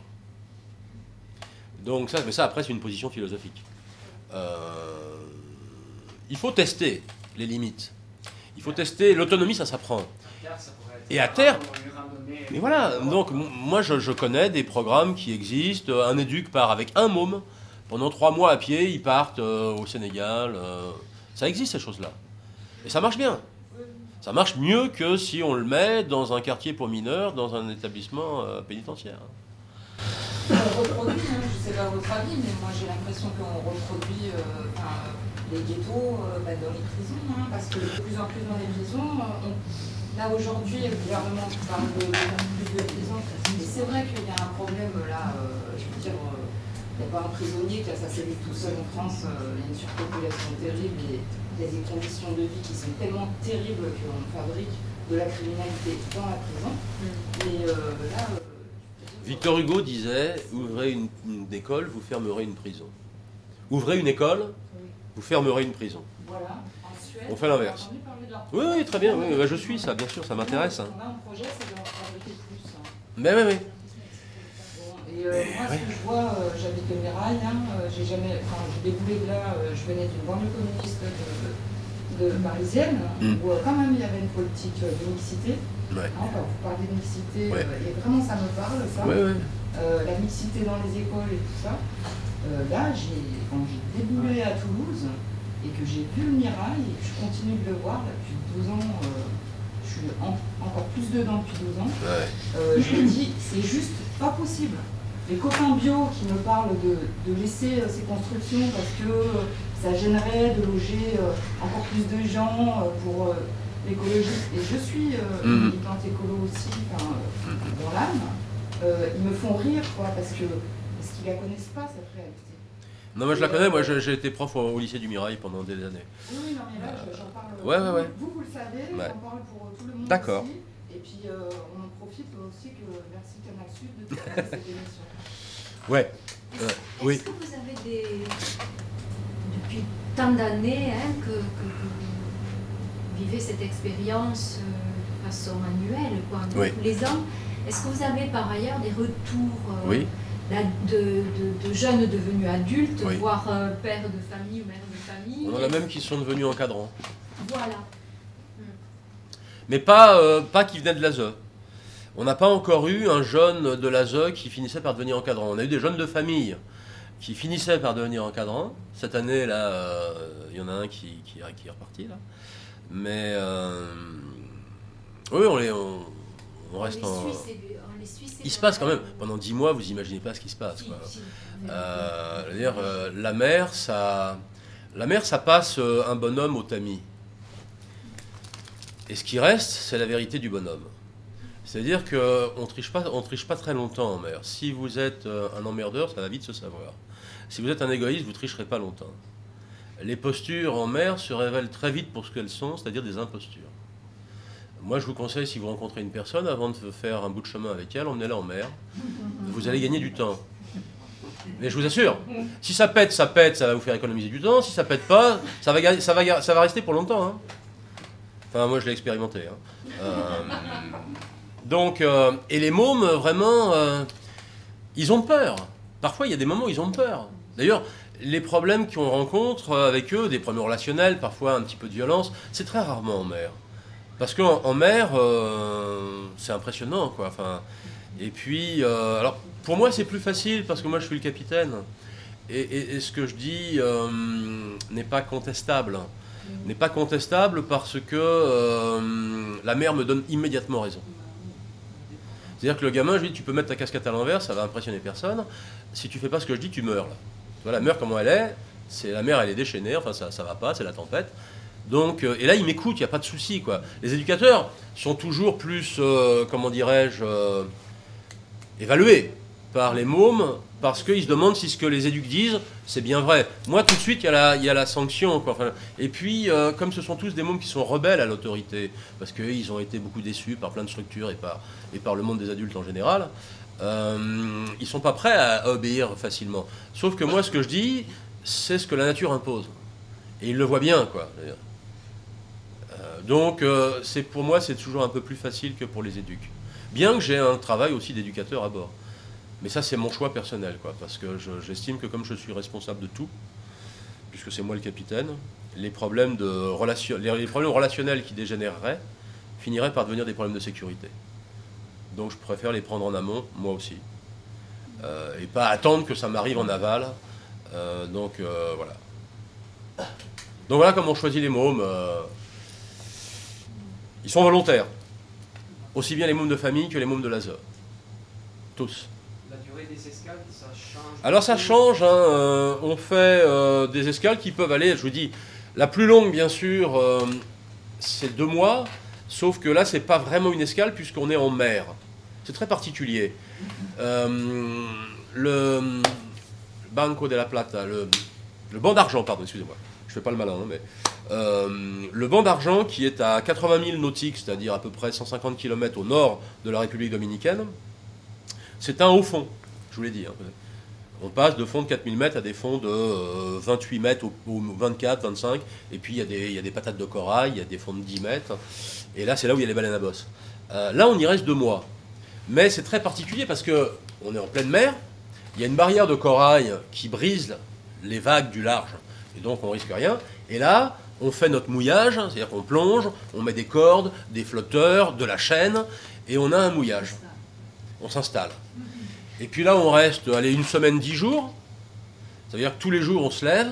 Donc ça, mais ça après, c'est une position philosophique. Euh, il faut tester les limites. Il faut tester. L'autonomie, ça s'apprend. Et à terre. Mais voilà. Donc moi, je, je connais des programmes qui existent. Un éduc part avec un môme. Pendant trois mois à pied, ils partent euh, au Sénégal. Euh, ça existe, ces choses-là. Et ça marche bien. Ça marche mieux que si on le met dans un quartier pour mineurs, dans un établissement euh, pénitentiaire. On reproduit, hein, je ne sais pas votre avis, mais moi j'ai l'impression qu'on reproduit euh, enfin, les ghettos euh, bah, dans les prisons, hein, parce que de plus en plus dans les prisons, on... là aujourd'hui, le gouvernement parle de plus de prisons, mais c'est vrai qu'il y a un problème là, euh, je veux dire, euh, il n'y a pas un prisonnier qui a sa cellule tout seul en France, euh, il y a une surpopulation terrible et il y a des conditions de vie qui sont tellement terribles qu'on fabrique de la criminalité dans la prison. Et euh, là... Euh, Victor Hugo disait « Ouvrez une, une école, vous fermerez une prison. Ouvrez une école, vous fermerez une prison. » Voilà. En Suède, on fait l'inverse. Oui, oui, très bien. Oui, bah, je suis ça, bien sûr, ça m'intéresse. Hein. On a un projet, c'est d'en fabriquer plus. Hein. Mais oui, oui. Et euh, moi, ce que je vois, euh, j'habite le Mirail, hein, euh, j'ai jamais, enfin, je déboulais de là, euh, je venais d'une banlieue communiste de, de parisienne, mm. où euh, quand même il y avait une politique euh, de mixité. Ouais. Hein, quand vous parlez de mixité, ouais. euh, et vraiment ça me parle, ça. Ouais, ouais. Euh, la mixité dans les écoles et tout ça. Euh, là, j'ai, quand j'ai déboulé à Toulouse et que j'ai vu le Mirail et que je continue de le voir là, depuis douze ans, euh, je suis en, encore plus dedans depuis douze ans, ouais. euh, je me dis, c'est juste pas possible. Les copains bio qui me parlent de, de laisser euh, ces constructions parce que euh, ça gênerait de loger euh, encore plus de gens euh, pour euh, l'écologie. Et je suis euh, mmh. militante écolo aussi, enfin, euh, dans l'âme. Euh, ils me font rire, quoi, parce que parce qu'ils la connaissent pas, cette réalité. Non, moi je la connais, moi j'ai été prof au, au lycée du Mirail pendant des années. Oui, non, mais là, euh, j'en parle. Ouais, ouais, ouais. Vous, vous le savez, ouais. j'en parle pour tout le monde. D'accord. Aussi. Et puis, euh, on en profite aussi que merci Canal Sud de faire cette émission. Ouais. Est-ce, euh, est-ce oui. que vous avez des... Depuis tant d'années hein, que, que, que vous vivez cette expérience euh, de façon annuelle, quoi, oui. tous les ans, est-ce que vous avez par ailleurs des retours euh, oui. de, de, de jeunes devenus adultes, oui. voire euh, pères de famille ou mères de famille? On en a même qui sont devenus encadrants. Voilà. Mais pas, euh, pas qui venaient de l'A S E. On n'a pas encore eu un jeune de l'A S E qui finissait par devenir encadrant. On a eu des jeunes de famille qui finissaient par devenir encadrants. Cette année, là, il euh, y en a un qui, qui, qui est reparti, là. Mais, euh, oui, on, les, on, on reste on en... Les suit, on les suit, il se passe quand même, pendant dix mois, vous imaginez pas ce qui se passe, quoi. Si, si. Euh, je veux dire, euh, la mer, ça, la mer, ça passe un bonhomme au tamis. Et ce qui reste, c'est la vérité du bonhomme. C'est-à-dire qu'on ne triche pas, on triche pas très longtemps en mer. Si vous êtes un emmerdeur, ça va vite se savoir. Si vous êtes un égoïste, vous ne tricherez pas longtemps. Les postures en mer se révèlent très vite pour ce qu'elles sont, c'est-à-dire des impostures. Moi, je vous conseille, si vous rencontrez une personne, avant de faire un bout de chemin avec elle, emmenez-la en mer. Vous allez gagner du temps. Mais je vous assure, si ça pète, ça pète, ça va vous faire économiser du temps. Si ça pète pas, ça va, ça va, ça va rester pour longtemps. Hein. Enfin, moi, je l'ai expérimenté. Hein. Euh, donc, euh, et les mômes, vraiment, euh, ils ont peur. parfois il y a des moments où ils ont peur. D'ailleurs, les problèmes qu'on rencontre avec eux, des problèmes relationnels, parfois un petit peu de violence, c'est très rarement en mer. Parce qu'en en mer, euh, c'est impressionnant, quoi. Enfin, et puis, euh, alors, pour moi, c'est plus facile parce que moi, je suis le capitaine. Et, et, et ce que je dis euh, n'est pas contestable. N'est pas contestable parce que euh, la mer me donne immédiatement raison. C'est-à-dire que le gamin, je lui dis, tu peux mettre ta casquette à l'envers, ça va impressionner personne. Si tu fais pas ce que je dis, tu meurs, là. Tu vois, la mer, comment elle est, c'est la mer, elle est déchaînée, enfin, ça, ça va pas, c'est la tempête. Donc, euh, et là, il m'écoute, il n'y a pas de souci, quoi. Les éducateurs sont toujours plus, euh, comment dirais-je, euh, évalués par les mômes, parce qu'ils se demandent si ce que les éducs disent, c'est bien vrai. Moi, tout de suite, il y a la, il y a la sanction, quoi. Enfin, et puis, euh, comme ce sont tous des mômes qui sont rebelles à l'autorité, parce qu'ils ont été beaucoup déçus par plein de structures et par, et par le monde des adultes en général, euh, ils ne sont pas prêts à, à obéir facilement. Sauf que moi, ce que je dis, c'est ce que la nature impose. Et ils le voient bien, quoi. Euh, donc, euh, c'est, pour moi, c'est toujours un peu plus facile que pour les éducs. Bien que j'ai un travail aussi d'éducateur à bord. Mais ça, c'est mon choix personnel, quoi, parce que je, j'estime que comme je suis responsable de tout, puisque c'est moi le capitaine, les problèmes, de relation, les, les problèmes relationnels qui dégénéreraient finiraient par devenir des problèmes de sécurité. Donc je préfère les prendre en amont, moi aussi, euh, et pas attendre que ça m'arrive en aval. Euh, donc euh, voilà. Donc voilà comment on choisit les mômes. Euh, ils sont volontaires, aussi bien les mômes de famille que les mômes de l'A S E. Tous. La durée des escales, ça change? Alors ça change, hein, euh, on fait euh, des escales qui peuvent aller, je vous dis, la plus longue bien sûr, euh, c'est deux mois, sauf que là c'est pas vraiment une escale puisqu'on est en mer. C'est très particulier. Euh, le Banco de la Plata, le, le banc d'argent, pardon, excusez-moi, je fais pas le malin, hein, mais euh, le banc d'argent qui est à quatre-vingt mille nautiques, c'est-à-dire à peu près cent cinquante kilomètres au nord de la République dominicaine, c'est un haut fond, je vous l'ai dit. Hein. On passe de fonds de quatre mille mètres à des fonds de euh, vingt-huit mètres au, au vingt-quatre, vingt-cinq, et puis il y, a des, il y a des patates de corail, il y a des fonds de dix mètres, et là c'est là où il y a les baleines à bosse. Euh, là on y reste deux mois, mais c'est très particulier parce qu'on est en pleine mer, il y a une barrière de corail qui brise les vagues du large, et donc on risque rien, et là on fait notre mouillage, c'est-à-dire qu'on plonge, on met des cordes, des flotteurs, de la chaîne, et on a un mouillage. On s'installe. Et puis là, on reste, allez, une semaine, dix jours. Ça veut dire que tous les jours, on se lève.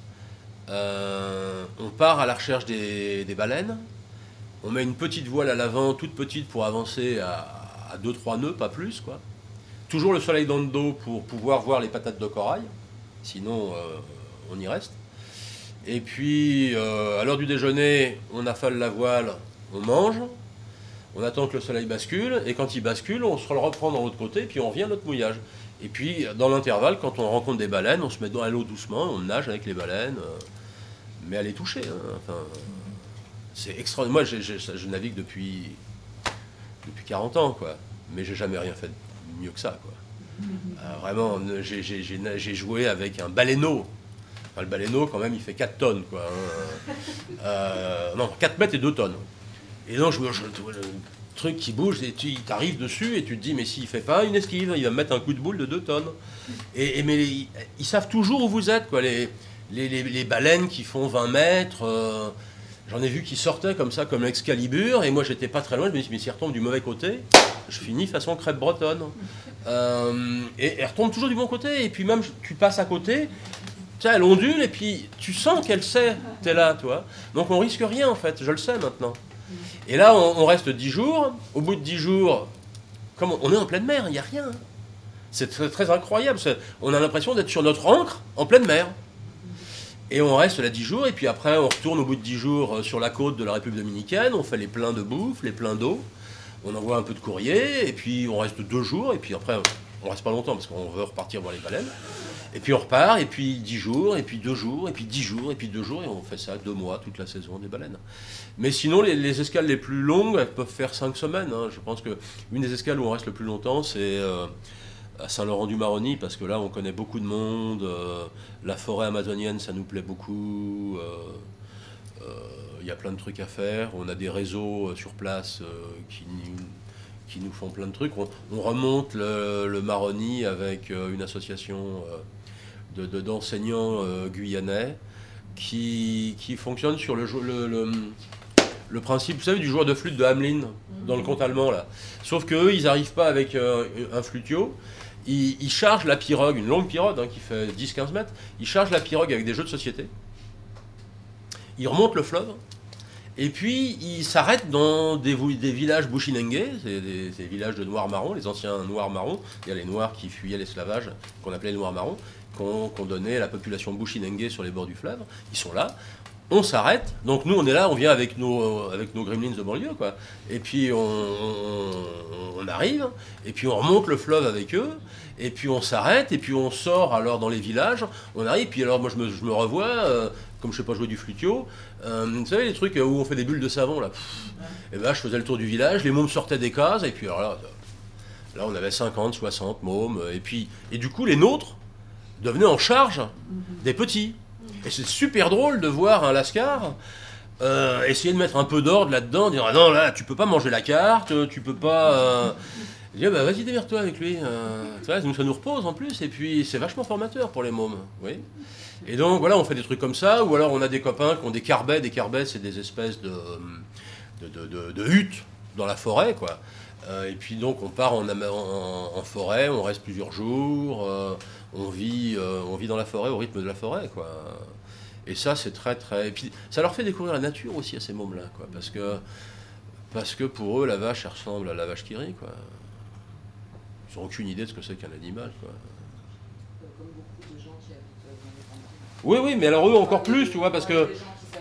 Euh, on part à la recherche des, des baleines. On met une petite voile à l'avant, toute petite, pour avancer à deux trois nœuds, pas plus, quoi. Toujours le soleil dans le dos pour pouvoir voir les patates de corail. Sinon, euh, on y reste. Et puis, euh, à l'heure du déjeuner, on affale la voile, on mange. On attend que le soleil bascule, et quand il bascule, on se le reprend dans l'autre côté, puis on revient à notre mouillage. Et puis, dans l'intervalle, quand on rencontre des baleines, on se met dans l'eau doucement, on nage avec les baleines, euh, mais à les toucher. Hein. Enfin, c'est extraordinaire. Moi, j'ai, j'ai, je navigue depuis, depuis quarante ans, quoi, mais j'ai jamais rien fait mieux que ça, quoi. Euh, vraiment, j'ai, j'ai, j'ai, j'ai joué avec un baleineau. Enfin, le baleineau, quand même, il fait quatre tonnes, quoi. Hein. Euh, non, quatre mètres et deux tonnes. Et donc, je, je, le truc qui bouge, et tu t'arrives dessus, et tu te dis, mais s'il ne fait pas une esquive, il va me mettre un coup de boule de deux tonnes. Et, et mais les, ils savent toujours où vous êtes, quoi. Les, les, les, les baleines qui font vingt mètres, euh, j'en ai vu qui sortaient comme ça, comme l'Excalibur, et moi, j'étais pas très loin, je me dis, mais s'ils retombent du mauvais côté, je finis façon crêpe bretonne. Euh, et elles retombent toujours du bon côté, et puis même, tu passes à côté, tu sais, elle ondule, et puis tu sens qu'elle sait, t'es là, toi. Donc, on risque rien, en fait, je le sais maintenant. Et là, on, on reste dix jours. Au bout de dix jours, comme on, on est en pleine mer, il n'y a rien. C'est très, très incroyable. C'est, on a l'impression d'être sur notre ancre en pleine mer. Et on reste là dix jours. Et puis après, on retourne au bout de dix jours sur la côte de la République dominicaine. On fait les pleins de bouffe, les pleins d'eau. On envoie un peu de courrier. Et puis on reste deux jours. Et puis après, on reste pas longtemps parce qu'on veut repartir voir les baleines. Et puis on repart, et puis dix jours, et puis deux jours, et puis dix jours, et puis deux jours, et on fait ça deux mois, toute la saison des baleines. Mais sinon, les, les escales les plus longues, elles peuvent faire cinq semaines. Hein. Je pense qu'une des escales où on reste le plus longtemps, c'est euh, à Saint-Laurent-du-Maroni, parce que là, on connaît beaucoup de monde. Euh, la forêt amazonienne, ça nous plaît beaucoup. Il euh, euh, y a plein de trucs à faire. On a des réseaux sur place euh, qui, qui nous font plein de trucs. On, on remonte le, le Maroni avec euh, une association euh, de, de, d'enseignants euh, guyanais qui, qui fonctionne sur le, le, le, le principe, vous savez, du joueur de flûte de Hamelin, dans le conte allemand, là. Sauf qu'eux, ils n'arrivent pas avec euh, un flutio. Ils, ils chargent la pirogue, une longue pirogue hein, qui fait dix à quinze mètres, ils chargent la pirogue avec des jeux de société. Ils remontent le fleuve. Et puis, ils s'arrêtent dans des, des villages bushinengue, c'est des, des villages de noirs-marrons, les anciens noirs-marrons. Il y a les noirs qui fuyaient l'esclavage, qu'on appelait les noirs-marrons, qu'on qu'on donnait à la population bushinengue sur les bords du fleuve. Ils sont là. On s'arrête. Donc nous, on est là, on vient avec nos, avec nos gremlins de banlieue, quoi. Et puis, on, on, on arrive, et puis on remonte le fleuve avec eux, et puis on s'arrête, et puis on sort alors dans les villages. On arrive, puis alors moi, je me, je me revois... Euh, comme je ne sais pas jouer du flutio, euh, vous savez les trucs où on fait des bulles de savon là, et ben je faisais le tour du village, les mômes sortaient des cases, et puis alors là, là on avait cinquante, soixante mômes, et puis et du coup les nôtres devenaient en charge des petits. Et c'est super drôle de voir un lascar euh, essayer de mettre un peu d'ordre là-dedans, dire ah non là tu peux pas manger la carte, tu peux pas. Euh... Je dis ah, bah vas-y démerde-toi avec lui, euh, ça nous repose en plus, et puis c'est vachement formateur pour les mômes, oui. Et donc voilà, on fait des trucs comme ça, ou alors on a des copains qui ont des carbets. Des carbets, c'est des espèces de, de, de, de, de huttes dans la forêt, quoi. Euh, et puis donc on part en, en, en forêt, on reste plusieurs jours, euh, on, vit, euh, on vit dans la forêt au rythme de la forêt, quoi. Et ça, c'est très très... Et puis ça leur fait découvrir la nature aussi à ces mômes-là, quoi. Parce que, parce que pour eux, la vache, elle ressemble à la vache qui rit, quoi. Ils n'ont aucune idée de ce que c'est qu'un animal, quoi. Oui, oui, mais alors eux encore plus, tu vois, parce que...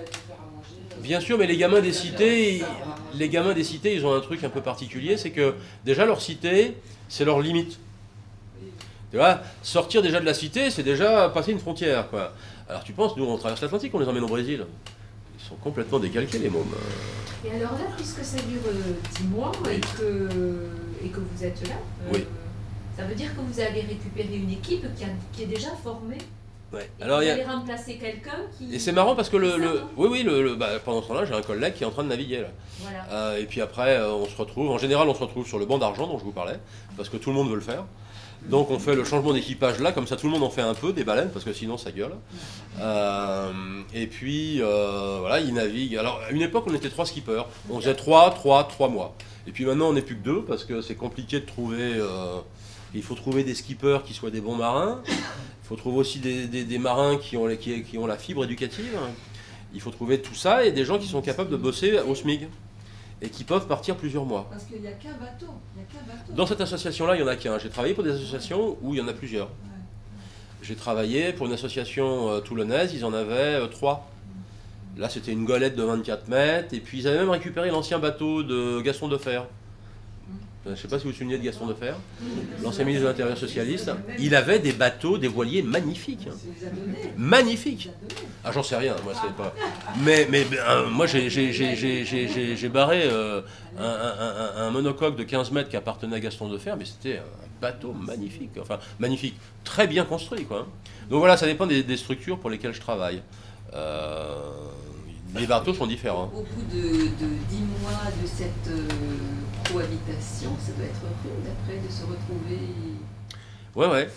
Bien sûr, mais les gamins des cités, les gamins des cités, ils ont un truc un peu particulier, c'est que déjà leur cité, c'est leur limite. Tu vois, sortir déjà de la cité, c'est déjà passer une frontière, quoi. Alors tu penses, nous on traverse l'Atlantique, on les emmène au Brésil. Ils sont complètement décalqués, les mômes. Et alors là, puisque ça dure euh, dix mois et que, et que vous êtes là, euh, oui. Ça veut dire que vous allez récupérer une équipe qui, a, qui est déjà formée. Ouais. Et alors, vous y a... allez remplacer quelqu'un qui... Et c'est marrant parce que le... le... Oui, oui, le, le... Bah, pendant ce temps-là, j'ai un collègue qui est en train de naviguer, là. Voilà. Euh, et puis après, euh, on se retrouve... En général, on se retrouve sur le banc d'argent dont je vous parlais, parce que tout le monde veut le faire. Donc on fait le changement d'équipage là, comme ça tout le monde en fait un peu, des baleines, parce que sinon ça gueule. Euh, et puis, euh, voilà, ils naviguent. Alors, à une époque, on était trois skippers. On faisait trois, trois, trois mois. Et puis maintenant, on n'est plus que deux, parce que c'est compliqué de trouver... Euh... Il faut trouver des skippers qui soient des bons marins. Il faut trouver aussi des, des, des marins qui ont, les, qui, qui ont la fibre éducative. Il faut trouver tout ça et des gens qui sont capables de bosser au SMIG et qui peuvent partir plusieurs mois. Parce qu'il n'y a qu'un bateau. Il y a qu'un bateau. Dans cette association-là, il n'y en a qu'un. J'ai travaillé pour des associations où il y en a plusieurs. Ouais. J'ai travaillé pour une association euh, toulonnaise, ils en avaient euh, trois. Là, c'était une golette de vingt-quatre mètres. Et puis, ils avaient même récupéré l'ancien bateau de Gaston Defferre. Je ne sais pas si vous vous souvenez de Gaston Defferre, l'ancien ministre de l'Intérieur socialiste. Il avait des bateaux, des voiliers magnifiques. Magnifiques. Ah, j'en sais rien, moi, c'est pas. Mais, mais euh, moi, j'ai, j'ai, j'ai, j'ai, j'ai, j'ai barré euh, un, un, un, un monocoque de quinze mètres qui appartenait à Gaston Defferre, mais c'était un bateau magnifique. Enfin, magnifique. Très bien construit, quoi. Donc voilà, ça dépend des, des structures pour lesquelles je travaille. Euh, les bateaux sont différents. Au bout de, de dix mois de cette euh, cohabitation, ça doit être rude après de se retrouver. Ouais, ouais.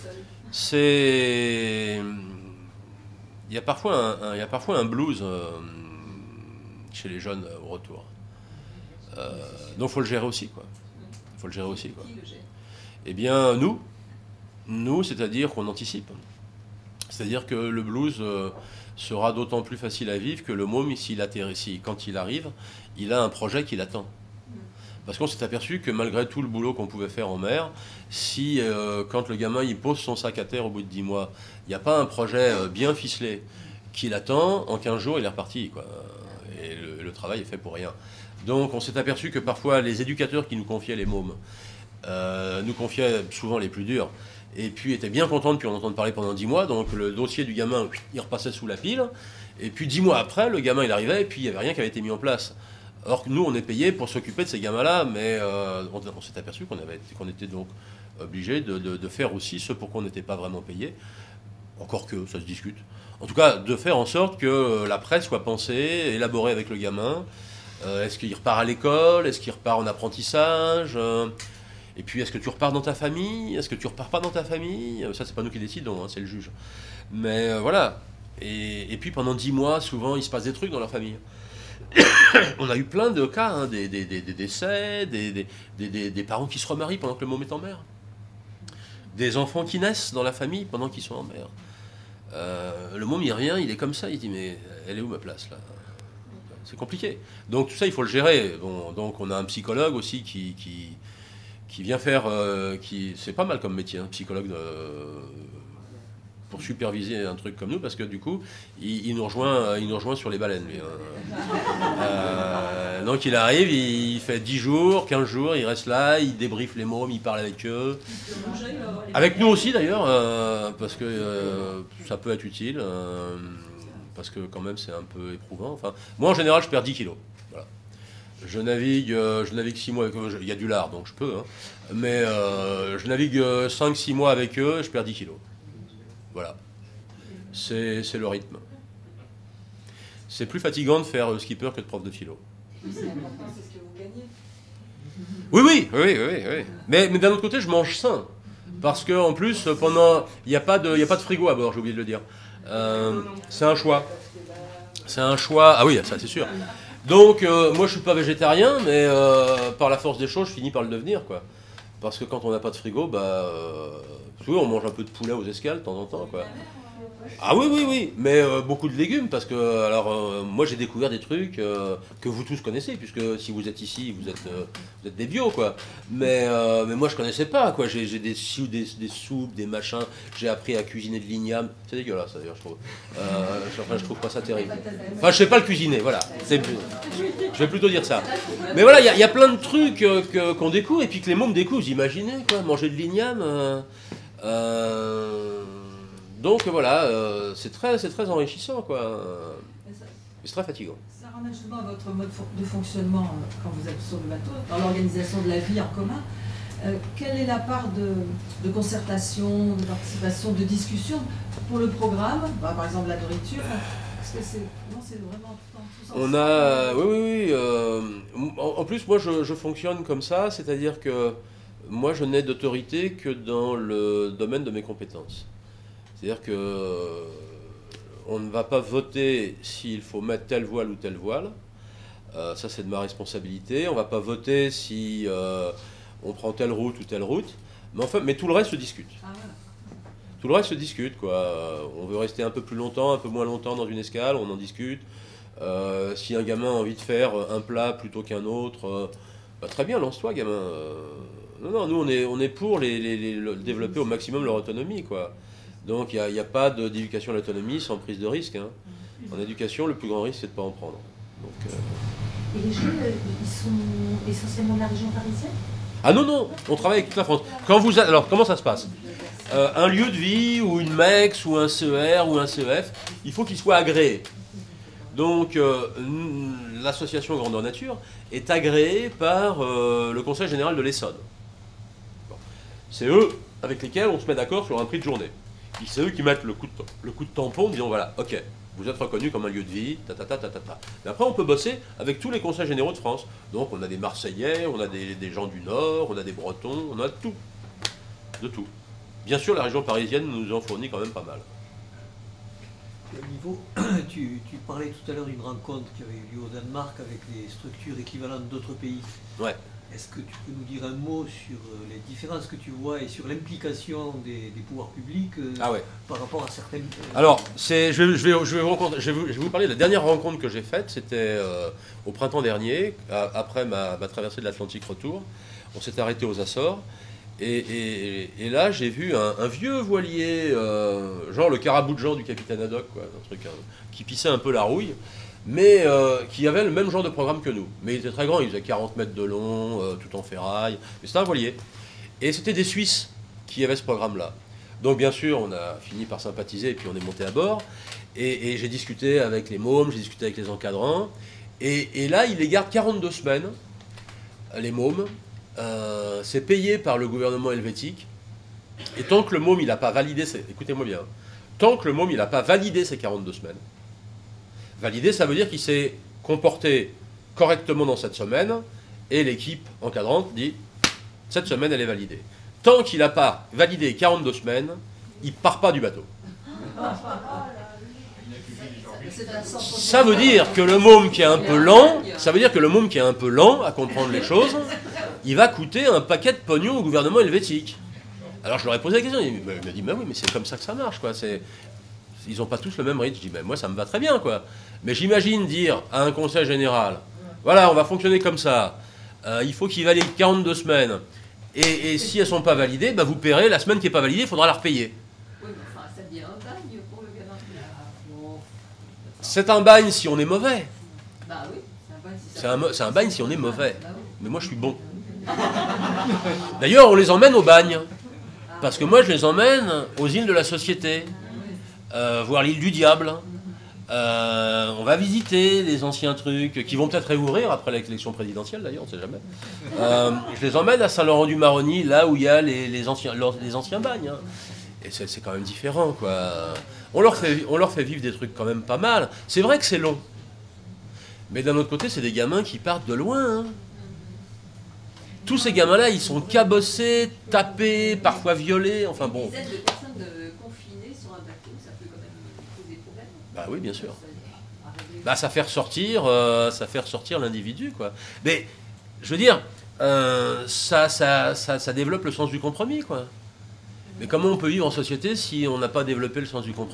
C'est. Il y a parfois un, un, il y a parfois un blues euh, chez les jeunes euh, au retour. Euh, donc il faut le gérer aussi, quoi. Il faut le gérer aussi, quoi. Eh bien, nous, nous, c'est-à-dire qu'on anticipe. C'est-à-dire que le blues euh, sera d'autant plus facile à vivre que le môme, s'il atterrit, si, quand il arrive, il a un projet qui l'attend. Parce qu'on s'est aperçu que malgré tout le boulot qu'on pouvait faire en mer, si euh, quand le gamin il pose son sac à terre au bout de dix mois, il n'y a pas un projet euh, bien ficelé qui l'attend, en quinze jours il est reparti, quoi. Et le, le travail est fait pour rien. Donc on s'est aperçu que parfois les éducateurs qui nous confiaient les mômes, euh, nous confiaient souvent les plus durs, et puis étaient bien contents de plus en entendre parler pendant dix mois, donc le dossier du gamin, il repassait sous la pile, et puis dix mois après, le gamin il arrivait, et puis il n'y avait rien qui avait été mis en place. Or que nous, on est payé pour s'occuper de ces gamins-là, mais euh, on, on s'est aperçu qu'on avait, qu'on était donc obligé de, de, de faire aussi ce pour qu'on n'était pas vraiment payé, encore que ça se discute. En tout cas, de faire en sorte que la presse soit pensée, élaborée avec le gamin, Euh, est-ce qu'il repart à l'école? Est-ce qu'il repart en apprentissage? euh, Et puis, est-ce que tu repars dans ta famille? Est-ce que tu repars pas dans ta famille? Ça, c'est pas nous qui décidons, hein, c'est le juge. Mais euh, voilà. Et, et puis, pendant dix mois, souvent, il se passe des trucs dans leur famille. On a eu plein de cas, hein, des, des, des, des décès, des, des, des, des parents qui se remarient pendant que le môme est en mer. Des enfants qui naissent dans la famille pendant qu'ils sont en mer. Euh, le môme, il revient, il est comme ça, il dit, mais elle est où ma place, là? C'est compliqué. Donc tout ça, il faut le gérer. Bon, donc on a un psychologue aussi qui, qui, qui vient faire... Euh, qui, c'est pas mal comme métier, un hein, psychologue, euh, pour superviser un truc comme nous, parce que du coup, il, il, nous, rejoint, il nous rejoint sur les baleines, lui. Hein. Euh, donc il arrive, il fait dix jours, quinze jours, il reste là, il débriefe les mômes, il parle avec eux. Avec nous aussi d'ailleurs, euh, parce que euh, ça peut être utile. Euh, parce que quand même c'est un peu éprouvant. Enfin, moi en général je perds dix kilos. Voilà. Je navigue, euh, je navigue six mois avec eux, il y a du lard donc je peux, hein. Mais euh, je navigue cinq six mois avec eux et je perds dix kilos. Voilà. C'est, c'est le rythme. C'est plus fatigant de faire skipper que de prof de philo. C'est important, c'est ce que vous gagnez. Oui, oui, oui, oui, oui. Mais, mais d'un autre côté je mange sain. Parce qu'en plus, pendant, il n'y a pas de, il y a pas de frigo à bord, j'ai oublié de le dire. Euh, c'est un choix. C'est un choix. Ah oui, ça c'est sûr. Donc, euh, moi je suis pas végétarien, mais euh, par la force des choses, je finis par le devenir, quoi. Parce que quand on n'a pas de frigo, bah, euh, oui, on mange un peu de poulet aux escales de temps en temps, quoi. Ah oui, oui, oui, mais euh, beaucoup de légumes, parce que, alors, euh, moi j'ai découvert des trucs euh, que vous tous connaissez, puisque si vous êtes ici, vous êtes, euh, vous êtes des bio, quoi. Mais, euh, mais moi je connaissais pas, quoi. J'ai, j'ai des, des, des soupes, des machins, j'ai appris à cuisiner de l'igname. C'est dégueulasse, d'ailleurs, je trouve. Euh, enfin, je trouve pas ça terrible. Enfin, je sais pas le cuisiner, voilà. C'est, je vais plutôt dire ça. Mais voilà, il y, y a plein de trucs euh, que, qu'on découvre, et puis que les mômes découvrent, vous imaginez, quoi, manger de l'igname. Euh, euh, Donc voilà, euh, c'est très, c'est très enrichissant, quoi. C'est très fatigant. Ça ramène justement à votre mode de fonctionnement euh, quand vous êtes sur le bateau, dans l'organisation de la vie en commun. Euh, quelle est la part de, de concertation, de participation, de discussion pour le programme, bah, par exemple la nourriture? Est-ce que c'est, non, c'est vraiment tout en tous ensemble? On a, oui, oui, oui. Euh, en, en plus, moi, je, je fonctionne comme ça, c'est-à-dire que moi, je n'ai d'autorité que dans le domaine de mes compétences. C'est-à-dire que euh, on ne va pas voter s'il faut mettre telle voile ou telle voile. Euh, ça, c'est de ma responsabilité. On ne va pas voter si euh, on prend telle route ou telle route. Mais enfin, mais tout le reste se discute. Ah, voilà. Tout le reste se discute, quoi. On veut rester un peu plus longtemps, un peu moins longtemps dans une escale, on en discute. Euh, si un gamin a envie de faire un plat plutôt qu'un autre, euh, bah, très bien, lance-toi, gamin. Euh, non, non, nous, on est, on est pour les, les, les, les développer au maximum leur autonomie, quoi. Donc il n'y a, a pas de, d'éducation à l'autonomie sans prise de risque. Hein. En éducation, le plus grand risque, c'est de ne pas en prendre. Donc, euh... Et les jeunes, ils sont essentiellement de la région parisienne? Ah non, non, on travaille avec toute la France. Quand vous a... Alors, comment ça se passe? euh, Un lieu de vie, ou une M E X, ou un C E R, ou un C E F, il faut qu'il soit agréé. Donc, euh, l'association Grandeur Nature est agréée par euh, le Conseil Général de l'Essonne. Bon. C'est eux avec lesquels on se met d'accord sur un prix de journée. C'est eux qui mettent le coup de, le coup de tampon en disant voilà, ok, vous êtes reconnu comme un lieu de vie, ta ta ta ta ta ta. Mais après, on peut bosser avec tous les conseils généraux de France. Donc, on a des Marseillais, on a des, des gens du Nord, on a des Bretons, on a tout. De tout. Bien sûr, la région parisienne nous en fournit quand même pas mal. Au niveau, tu, tu parlais tout à l'heure d'une rencontre qui avait eu lieu au Danemark avec des structures équivalentes d'autres pays. Ouais. Est-ce que tu peux nous dire un mot sur les différences que tu vois et sur l'implication des, des pouvoirs publics euh, ah ouais. par rapport à certaines... Euh... Alors, c'est, je, vais, je, vais, je, vais vous rencontrer, je, vais vous, je vais vous parler de la dernière rencontre que j'ai faite. C'était euh, au printemps dernier, à, après ma, ma traversée de l'Atlantique retour. On s'est arrêté aux Açores. Et, et, et là, j'ai vu un, un vieux voilier, euh, genre le carabou de Jean du capitaine Haddock, quoi, un truc hein, qui pissait un peu la rouille. Mais euh, qui avait le même genre de programme que nous. Mais il était très grand, il faisait quarante mètres de long, euh, tout en ferraille. Mais c'était un voilier. Et c'était des Suisses qui avaient ce programme-là. Donc bien sûr, on a fini par sympathiser et puis on est monté à bord. Et, et j'ai discuté avec les mômes, j'ai discuté avec les encadrants. Et, et là, ils les gardent quarante-deux semaines, les mômes. Euh, c'est payé par le gouvernement helvétique. Et tant que le môme, il n'a pas validé, ses... écoutez-moi bien, tant que le môme, il n'a pas validé ces quarante-deux semaines, validé, ça veut dire qu'il s'est comporté correctement dans cette semaine, et l'équipe encadrante dit « cette semaine, elle est validée ». Tant qu'il n'a pas validé quarante-deux semaines, il ne part pas du bateau. Ça veut dire que le môme qui est un peu lent, ça veut dire que le môme qui est un peu lent à comprendre les choses, il va coûter un paquet de pognon au gouvernement helvétique. Alors je leur ai posé la question, il m'a dit, mais oui, mais c'est comme ça que ça marche, quoi. C'est... Ils n'ont pas tous le même rythme. Je dis, ben moi ça me va très bien, quoi. Mais j'imagine dire à un conseil général, voilà, on va fonctionner comme ça, euh, il faut qu'ils valident quarante-deux semaines, et, et si elles ne sont pas validées, ben vous paierez, la semaine qui n'est pas validée, il faudra la repayer. Oui, mais enfin, ça devient un bagne pour le gamin. C'est un bagne si on est mauvais. Bah oui, c'est un bagne si C'est un, c'est un bagne si on est mauvais. Mais moi je suis bon. D'ailleurs, on les emmène au bagne. Parce que moi je les emmène aux îles de la Société, euh, voir l'île du Diable. Euh, on va visiter les anciens trucs qui vont peut-être réouvrir après l'élection présidentielle d'ailleurs, on ne sait jamais. Euh, je les emmène à Saint-Laurent-du-Maroni, là où il y a les, les, anciens, les anciens bagnes. Hein. Et c'est, c'est quand même différent, quoi. On leur, fait, on leur fait vivre des trucs quand même pas mal. C'est vrai que c'est long. Mais d'un autre côté, c'est des gamins qui partent de loin. Hein. Tous ces gamins-là, ils sont cabossés, tapés, parfois violés, enfin bon. Des aides de personnes de confinées sur un bateau, ça peut quand même poser problème. Bah oui, bien sûr. Bah ça fait ressortir, euh, ça fait ressortir l'individu, quoi. Mais, je veux dire, euh, ça, ça, ça, ça développe le sens du compromis, quoi. Mais comment on peut vivre en société si on n'a pas développé le sens du compromis ?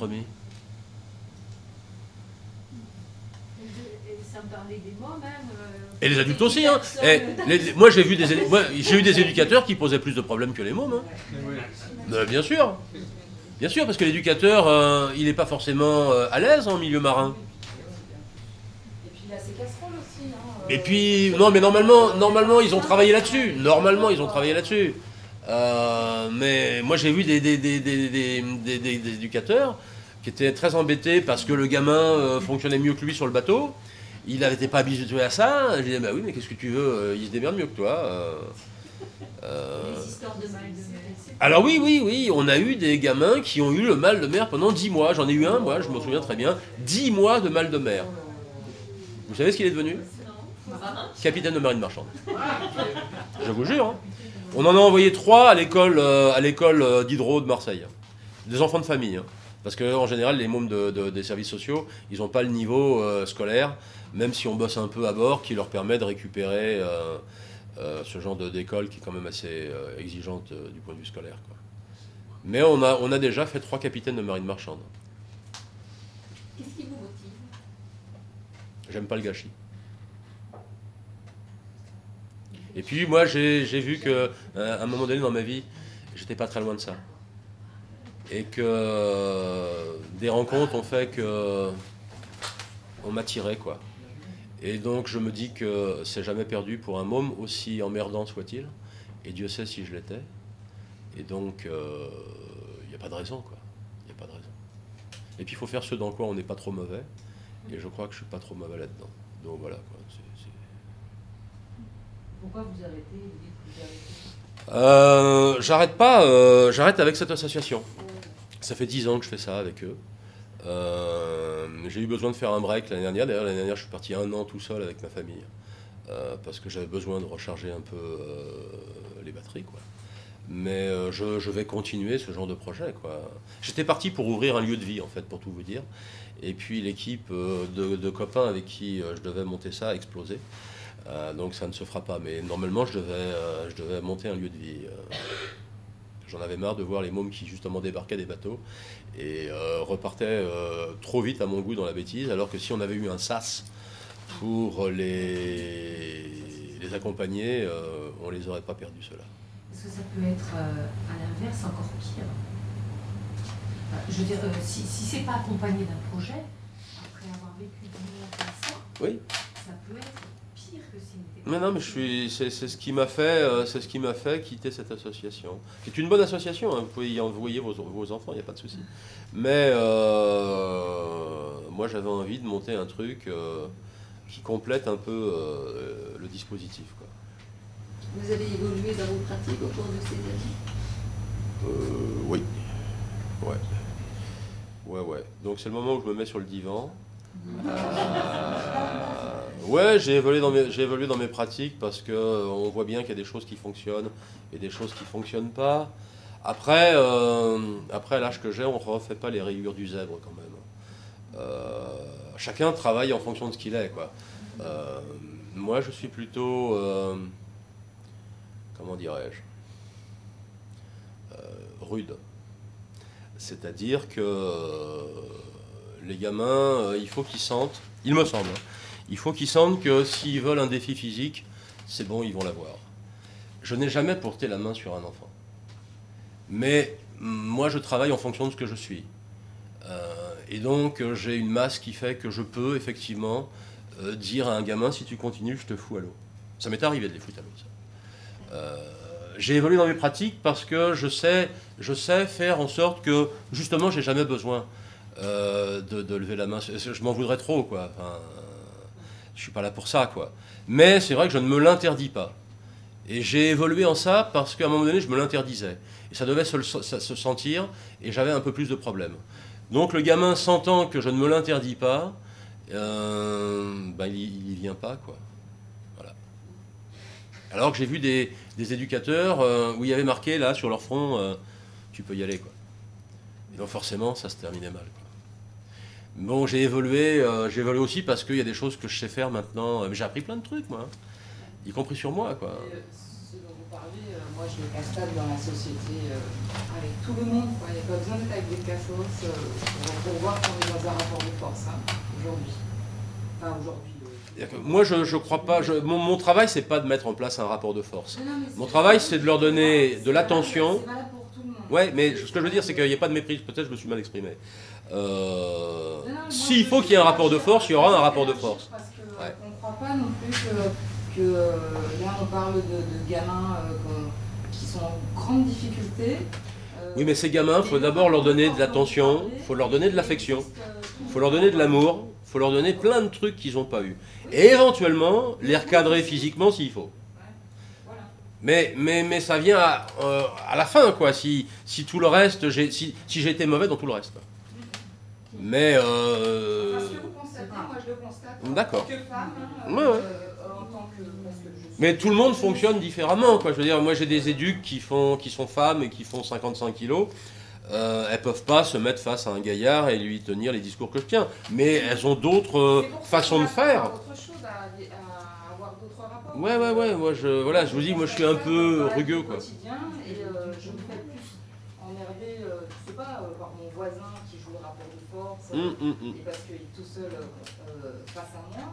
Et sans parler des mômes, hein, Et les adultes aussi, hein. Et les, les, moi, j'ai vu des, moi, j'ai eu des éducateurs qui posaient plus de problèmes que les mômes. Hein. Euh, bien sûr. Bien sûr, parce que l'éducateur, euh, il n'est pas forcément euh, à l'aise en milieu marin. Et puis il a ses casseroles aussi. Hein, Et puis, non, mais normalement, normalement, ils ont travaillé là-dessus. Normalement, ils ont travaillé là-dessus. Euh, mais moi, j'ai vu des, des, des, des, des, des, des, des éducateurs qui étaient très embêtés parce que le gamin euh, fonctionnait mieux que lui sur le bateau. Il n'était pas habitué à ça. Je disais, bah oui, mais qu'est-ce que tu veux ? Il se démerde mieux que toi. Euh, euh... Alors oui, oui, oui, on a eu des gamins qui ont eu le mal de mer pendant dix mois. J'en ai eu un, moi, je me souviens très bien. dix mois de mal de mer. Vous savez ce qu'il est devenu ? Capitaine de marine marchande. Je vous jure. Hein. On en a envoyé trois à l'école, euh, à l'école euh, d'hydro de Marseille. Des enfants de famille. Hein. Parce qu'en général, les mômes de, de, des services sociaux, ils n'ont pas le niveau euh, scolaire, même si on bosse un peu à bord, qui leur permet de récupérer euh, euh, ce genre de, d'école qui est quand même assez euh, exigeante euh, du point de vue scolaire. Quoi. Mais on a, on a déjà fait trois capitaines de marine marchande. Qu'est-ce qui vous motive ? J'aime pas le gâchis. Et puis moi, j'ai, j'ai vu qu'à un moment donné dans ma vie, j'étais pas très loin de ça. Et que euh, des rencontres ont fait que on m'attirait, quoi. Et donc je me dis que c'est jamais perdu pour un môme, aussi emmerdant soit-il. Et Dieu sait si je l'étais. Et donc il euh, n'y a pas de raison, quoi. Il n'y a pas de raison. Et puis il faut faire ce dans quoi on n'est pas trop mauvais. Et je crois que je suis pas trop mauvais là-dedans. Donc voilà, quoi. C'est, c'est... Pourquoi vous arrêtez ? Vous dites que vous arrêtez ? Euh, j'arrête pas, euh, j'arrête avec cette association. Ça fait dix ans que je fais ça avec eux. Euh, j'ai eu besoin de faire un break l'année dernière. D'ailleurs, l'année dernière, je suis parti un an tout seul avec ma famille. Euh, parce que j'avais besoin de recharger un peu euh, les batteries, quoi. Mais euh, je, je vais continuer ce genre de projet, quoi. J'étais parti pour ouvrir un lieu de vie, en fait, pour tout vous dire. Et puis l'équipe euh, de, de copains avec qui euh, je devais monter ça a explosé. Euh, donc ça ne se fera pas. Mais normalement, je devais, euh, je devais monter un lieu de vie. Euh, j'en avais marre de voir les mômes qui justement débarquaient des bateaux et euh, repartaient euh, trop vite à mon goût dans la bêtise, alors que si on avait eu un sas pour les, les accompagner, euh, on les aurait pas perdus, ceux-là. Est-ce que ça peut être euh, à l'inverse encore pire ? Enfin, je veux dire, euh, si, si c'est pas accompagné d'un projet, après avoir vécu dix mois comme ça, oui. Ça peut être pire que si n'était pas. Mais non, mais je suis, c'est, c'est ce qui m'a fait, euh, c'est ce qui m'a fait quitter cette association. C'est une bonne association, hein, vous pouvez y envoyer vos, vos enfants, il n'y a pas de souci. Mais euh, moi, j'avais envie de monter un truc euh, qui complète un peu euh, le dispositif, quoi. Vous avez évolué dans vos pratiques au cours de ces années ? euh, Oui. Ouais. Ouais, ouais. Donc c'est le moment où je me mets sur le divan. Euh, Ouais, j'ai évolué dans mes, j'ai évolué dans mes pratiques parce que euh, on voit bien qu'il y a des choses qui fonctionnent et des choses qui ne fonctionnent pas. Après, euh, après à l'âge que j'ai, on ne refait pas les rayures du zèbre quand même. Euh, chacun travaille en fonction de ce qu'il est, quoi. Euh, moi, je suis plutôt, euh, comment dirais-je, euh, rude. C'est-à-dire que euh, les gamins, euh, il faut qu'ils sentent, il me semble, hein, il faut qu'ils sentent que s'ils veulent un défi physique, c'est bon, ils vont l'avoir. Je n'ai jamais porté la main sur un enfant. Mais moi, je travaille en fonction de ce que je suis. Euh, et donc, euh, j'ai une masse qui fait que je peux, effectivement, euh, dire à un gamin, si tu continues, je te fous à l'eau. Ça m'est arrivé de les foutre à l'eau, ça. Euh, j'ai évolué dans mes pratiques parce que je sais, je sais faire en sorte que, justement, j'ai jamais besoin euh, de, de lever la main. Je m'en voudrais trop, quoi. Enfin, je suis pas là pour ça, quoi. Mais c'est vrai que je ne me l'interdis pas. Et j'ai évolué en ça parce qu'à un moment donné, je me l'interdisais. Et ça devait se, se, se sentir, et j'avais un peu plus de problèmes. Donc le gamin, sentant que je ne me l'interdis pas, euh, ben, il n'y vient pas, quoi. Voilà. Alors que j'ai vu des, des éducateurs euh, où il y avait marqué, là, sur leur front, euh, tu peux y aller, quoi. Et donc forcément, ça se terminait mal, quoi. Bon, j'ai évolué, euh, j'ai évolué aussi parce qu'il y a des choses que je sais faire maintenant. J'ai appris plein de trucs, moi, y compris sur moi, quoi. Et, euh, ce dont vous parlez, euh, moi je le constate dans la société euh, avec tout le monde, quoi. Il n'y a pas besoin d'être avec des cassos euh, pour, pour voir qu'on est dans un rapport de force, hein, aujourd'hui. Enfin, aujourd'hui. Euh, moi, je, je crois pas. Je, mon, mon travail, c'est pas de mettre en place un rapport de force. non, non, mon travail, c'est de leur donner de l'attention. C'est valable pour tout le monde. Ouais, mais ce que je veux dire, c'est qu'il n'y a pas de méprise. Peut-être je me suis mal exprimé. Euh, Non, non, S'il faut qu'il y ait un rapport de force, il y aura un rapport de force. Parce qu'on Ouais. ne croit pas non plus que, que euh, là on parle de, de gamins euh, qui sont en grande difficulté. Euh, Oui, mais ces gamins, il faut d'abord leur donner de l'attention, il faut leur donner de l'affection, il faut leur donner de l'amour, il faut leur donner plein de trucs qu'ils n'ont pas eu. Et éventuellement, les recadrer physiquement s'il faut. Mais, mais, mais ça vient à, euh, à la fin, quoi, si, si tout le reste, j'ai, si, si j'ai été mauvais dans tout le reste. Mais... Euh... Parce que vous constatez, moi je le constate D'accord. en tant que femme, hein, Ouais, ouais. euh, en tant que... Parce que je suis... Mais tout le monde fonctionne différemment, quoi. Je veux dire, moi j'ai des éduques qui, font, qui sont femmes et qui font cinquante-cinq kilos. Euh, elles peuvent pas se mettre face à un gaillard et lui tenir les discours que je tiens. Mais elles ont d'autres euh, façons de faire. Autre chose, à, à avoir d'autres rapports. Ouais, ouais, ouais. Moi, je, voilà, je vous dis, moi je suis un peu rugueux, quoi. Quotidien, et euh, je me fais plus emmerder, euh, je sais pas, euh, par mon voisin qui joue le rapport de force, Hum, hum, hum. et parce qu'il est tout seul euh, face à moi.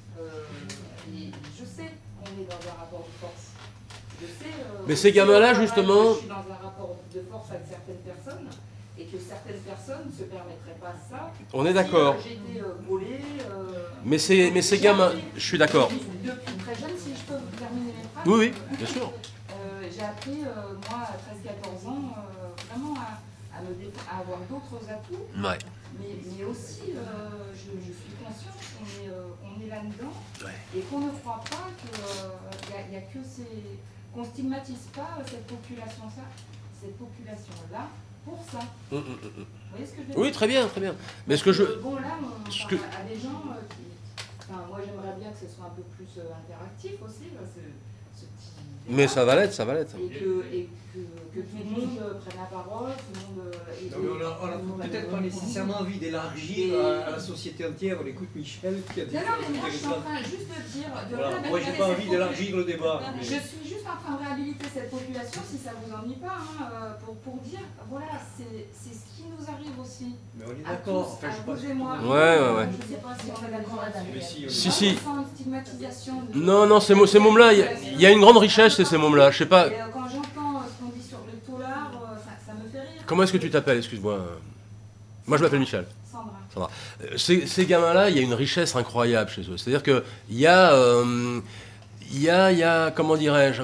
Euh, et je sais, on est dans un rapport de force. Je sais, euh, Mais ces gamins-là, que justement- je suis dans un rapport de force avec certaines personnes, et que certaines personnes ne se permettraient pas ça. On est d'accord. Si, euh, j'ai été euh, gaulée, euh, Mais ces, mais ces gamins, je suis d'accord. Depuis, depuis très jeune, si je peux terminer mes phrases. Oui, oui, bien sûr. Euh, j'ai appris, euh, moi, à treize quatorze ans, euh, vraiment à, à, me dé- à avoir d'autres atouts. Ouais. Mais, mais aussi, euh, je, je suis consciente qu'on est, euh, on est là-dedans Ouais. et qu'on ne croit pas qu'il n'y a, y a que ces... qu'on ne stigmatise pas cette population-là, cette population-là pour ça. Hum, hum, hum, hum. Vous voyez ce que je veux Oui, dire? très bien, très bien. Mais ce que je... Euh, Bon, là, on ce parle que- à des gens euh, qui... Enfin, moi, j'aimerais bien que ce soit un peu plus euh, interactif aussi, là, ce, ce petit... Mais ça va l'être, ça va l'être. Et que, et que, que tout le monde euh, prenne la parole, tout le monde... euh, et- Non, mais on a, on a peut-être pas nécessairement envie d'élargir à, à la société entière. On écoute Michel qui a dit... Non, non, mais moi, je suis en train juste de dire... De Voilà. réhabiliter Moi, j'ai pas cette envie popu- d'élargir le débat. mais- Je suis juste en train de réhabiliter cette population, si ça vous ennuie pas, hein, euh, pour, pour dire, voilà, c'est c'est ce qui nous arrive aussi. Mais on est À d'accord. tous, Enfin, à je vous pense et que- moi. Ouais, ouais, ouais. Je sais pas si on est d'accord là-dessus. Mais si, on est Si, si. On sent une stigmatisation de- Non, non, ces, mots- ces mômes-là, il y a- il y, a une grande richesse chez ces mômes-là. Je sais pas... Et, euh, quand j'entends euh, ce qu'on dit sur le taulard, euh, ça, ça me fait rire. Comment est-ce que tu t'appelles, excuse-moi? Moi, je m'appelle Michel. Sandra. Sandra. Euh, Ces, ces gamins-là, il y a une richesse incroyable chez eux. C'est-à-dire qu'il y a... euh, Il y a, il y a, comment dirais-je,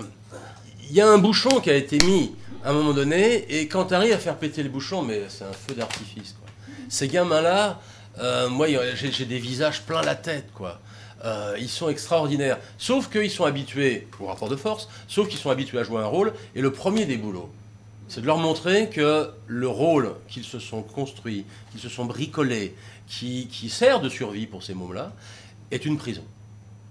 il y a un bouchon qui a été mis à un moment donné, et quand tu arrives à faire péter le bouchon, mais c'est un feu d'artifice, quoi. Ces gamins-là, euh, moi, j'ai j'ai des visages plein la tête, quoi. Euh, ils sont extraordinaires. Sauf qu'ils sont habitués au rapport de force, sauf qu'ils sont habitués à jouer un rôle, et le premier des boulots, c'est de leur montrer que le rôle qu'ils se sont construits, qu'ils se sont bricolés, qui, qui sert de survie pour ces mômes-là, est une prison.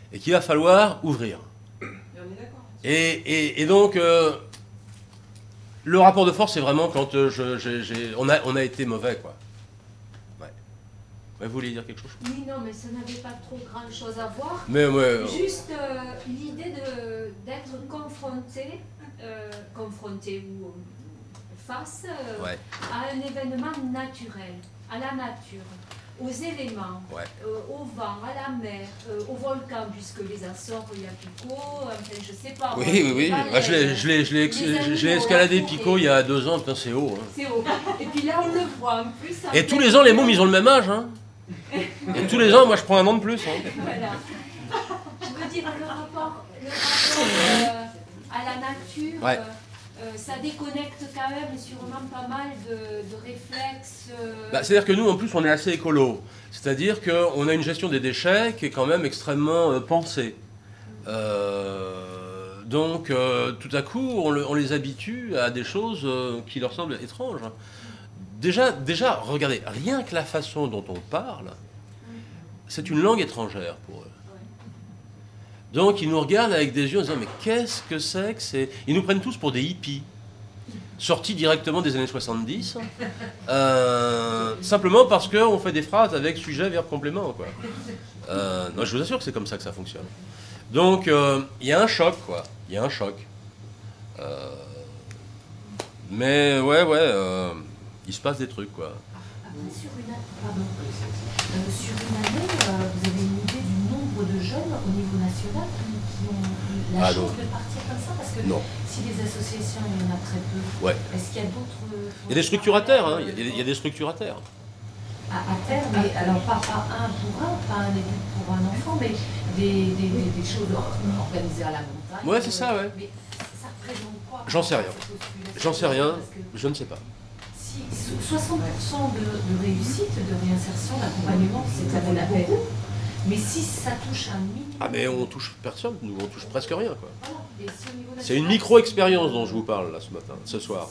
et qu'il va falloir ouvrir. Et, et, et donc, euh, le rapport de force, c'est vraiment quand euh, je, j'ai, j'ai, on, a, on a été mauvais, quoi. Ouais. Ouais, vous vouliez dire quelque chose? Oui, non, mais ça n'avait pas trop grand chose à voir. Mais, ouais, euh... Juste euh, l'idée de, d'être confronté, euh, confronté ou face euh, ouais. à un événement naturel, à la nature, aux éléments, ouais. euh, au vent, à la mer, euh, au volcan, puisque les Açores, il y a Pico, enfin je sais pas. Oui, oui, oui. Ah, je l'ai, je l'ai, je l'ai, je l'ai escaladé Pico il y a deux ans, putain, c'est haut. Hein. C'est haut. Et puis là, on le voit en plus. En Et tous les ans, les mômes, ils ont le même âge. Hein. Et tous les ans, moi, je prends un an de plus. Hein. Voilà. Je veux dire, le rapport, le rapport euh, à la nature. Ouais. Euh, Euh, ça déconnecte quand même sûrement pas mal de, de réflexes. Euh... Bah, c'est-à-dire que nous, en plus, on est assez écolo. C'est-à-dire qu'on a une gestion des déchets qui est quand même extrêmement euh, pensée. Euh, donc, euh, tout à coup, on, le, on les habitue à des choses euh, qui leur semblent étranges. Déjà, déjà, regardez, rien que la façon dont on parle, c'est une langue étrangère pour eux. Donc ils nous regardent avec des yeux en disant mais qu'est-ce que c'est que c'est... Ils nous prennent tous pour des hippies, sortis directement des années soixante-dix, euh, simplement parce qu'on fait des phrases avec sujet, verbe, complément. Quoi. Euh, non, je vous assure que c'est comme ça que ça fonctionne. Donc il euh, y a un choc, quoi. Il y a un choc. Euh, mais ouais, ouais, euh, il se passe des trucs, quoi. Après, sur une, pardon, euh, sur une année, euh, vous avez une idée du nombre de jeunes au niveau national qui, qui ont la ah, chance non. de partir comme ça? Parce que non. si les associations, il y en a très peu, ouais. est-ce qu'il y a d'autres... Il y a des structurateurs, hein, il, y a des, il y a des structurateurs. À, à terme, mais alors pas, pas un pour un, pas un élu pour un enfant, mais des, des, des, des choses organisées à la montagne. Ouais, c'est ça, ouais. Mais ça représente quoi? J'en sais rien. J'en sais rien, je ne sais pas. soixante pour cent de, de réussite, de réinsertion, d'accompagnement, c'est à la peine. Mais si ça touche un minimum... Ah mais on touche personne, nous on touche presque rien, quoi. Voilà. Si c'est une micro-expérience dont je vous parle là ce matin, ce soir.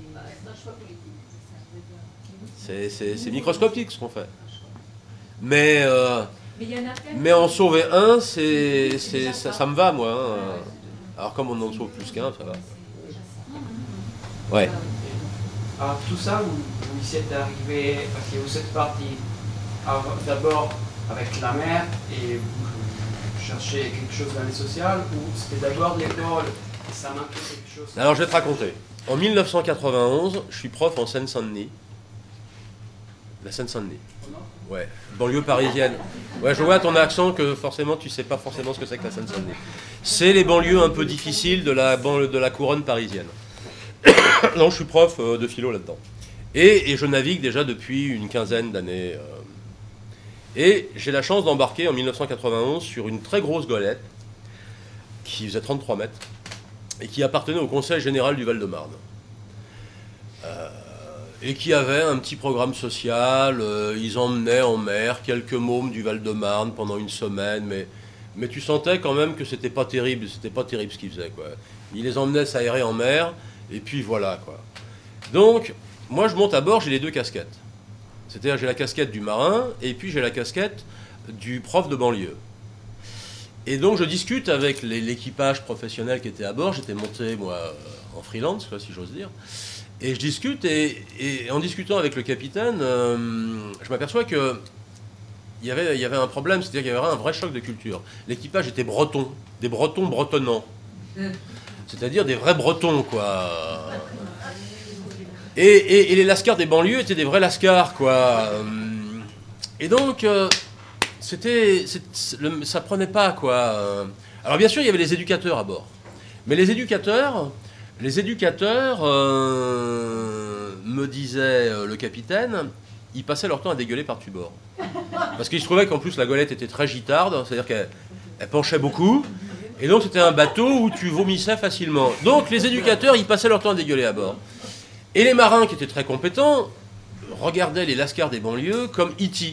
C'est, c'est, c'est microscopique ce qu'on fait. Mais, euh, mais en sauver un, c'est, c'est, ça, ça me va moi. Hein. Alors comme on en sauve plus qu'un, ça va. Ouais. Alors tout ça, vous, vous y êtes arrivé, parce que vous êtes parti d'abord avec la mer et vous cherchez quelque chose dans les sociales, ou c'était d'abord l'école et ça manquait quelque chose? Alors je vais te raconter. En mille neuf cent quatre-vingt-onze, je suis prof en Seine-Saint-Denis. La Seine-Saint-Denis. Ouais, banlieue parisienne. Ouais, je vois à ton accent que forcément tu sais pas forcément ce que c'est que la Seine-Saint-Denis. C'est les banlieues un peu difficiles de la, de la couronne parisienne. Non, je suis prof de philo là-dedans. Et, et je navigue déjà depuis une quinzaine d'années. Euh, et j'ai la chance d'embarquer en mille neuf cent quatre-vingt-onze sur une très grosse golette qui faisait trente-trois mètres et qui appartenait au Conseil général du Val-de-Marne. Euh, et qui avait un petit programme social. Euh, ils emmenaient en mer quelques mômes du Val-de-Marne pendant une semaine, mais, mais tu sentais quand même que c'était pas terrible, c'était pas terrible ce qu'ils faisaient, quoi. Ils les emmenaient s'aérer en mer. Et puis voilà, quoi. Donc, moi, je monte à bord, j'ai les deux casquettes. C'est-à-dire, j'ai la casquette du marin, et puis j'ai la casquette du prof de banlieue. Et donc, je discute avec les, l'équipage professionnel qui était à bord. J'étais monté, moi, en freelance, quoi, si j'ose dire. Et je discute, et, et en discutant avec le capitaine, euh, je m'aperçois que il y avait, il y avait un problème, c'est-à-dire qu'il y avait un vrai choc de culture. L'équipage était breton, des bretons bretonnants. C'est-à-dire des vrais bretons, quoi. Et, et, et les lascars des banlieues étaient des vrais lascars, quoi. Et donc, euh, c'était, c'est, le, ça prenait pas, quoi. Alors bien sûr, il y avait les éducateurs à bord. Mais les éducateurs, les éducateurs, euh, me disait le capitaine, ils passaient leur temps à dégueuler par-dessus bord. Parce qu'ils se trouvaient qu'en plus la golette était très gitarde, c'est-à-dire qu'elle elle penchait beaucoup. Et donc c'était un bateau où tu vomissais facilement. Donc les éducateurs, ils passaient leur temps à dégueuler à bord. Et les marins, qui étaient très compétents, regardaient les lascars des banlieues comme E T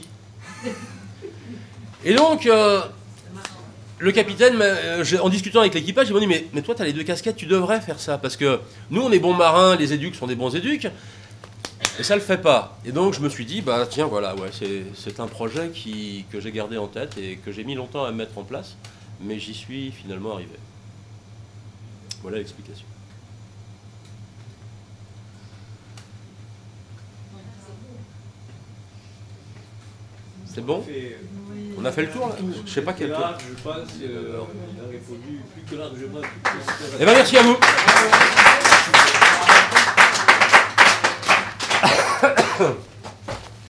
Et donc, euh, le capitaine, euh, en discutant avec l'équipage, il m'a dit mais, mais toi, tu as les deux casquettes, tu devrais faire ça. Parce que nous, on est bons marins, les éducs sont des bons éducs. Et ça le fait pas. Et donc je me suis dit, bah tiens, voilà, ouais, c'est, c'est un projet qui, que j'ai gardé en tête et que j'ai mis longtemps à mettre en place. mais j'y suis finalement arrivé. Voilà l'explication. C'est bon? On a fait le tour là? Je sais pas quel tour. Je pense qu'on a répondu plus que largement à toutes les questions. Eh bien merci à vous.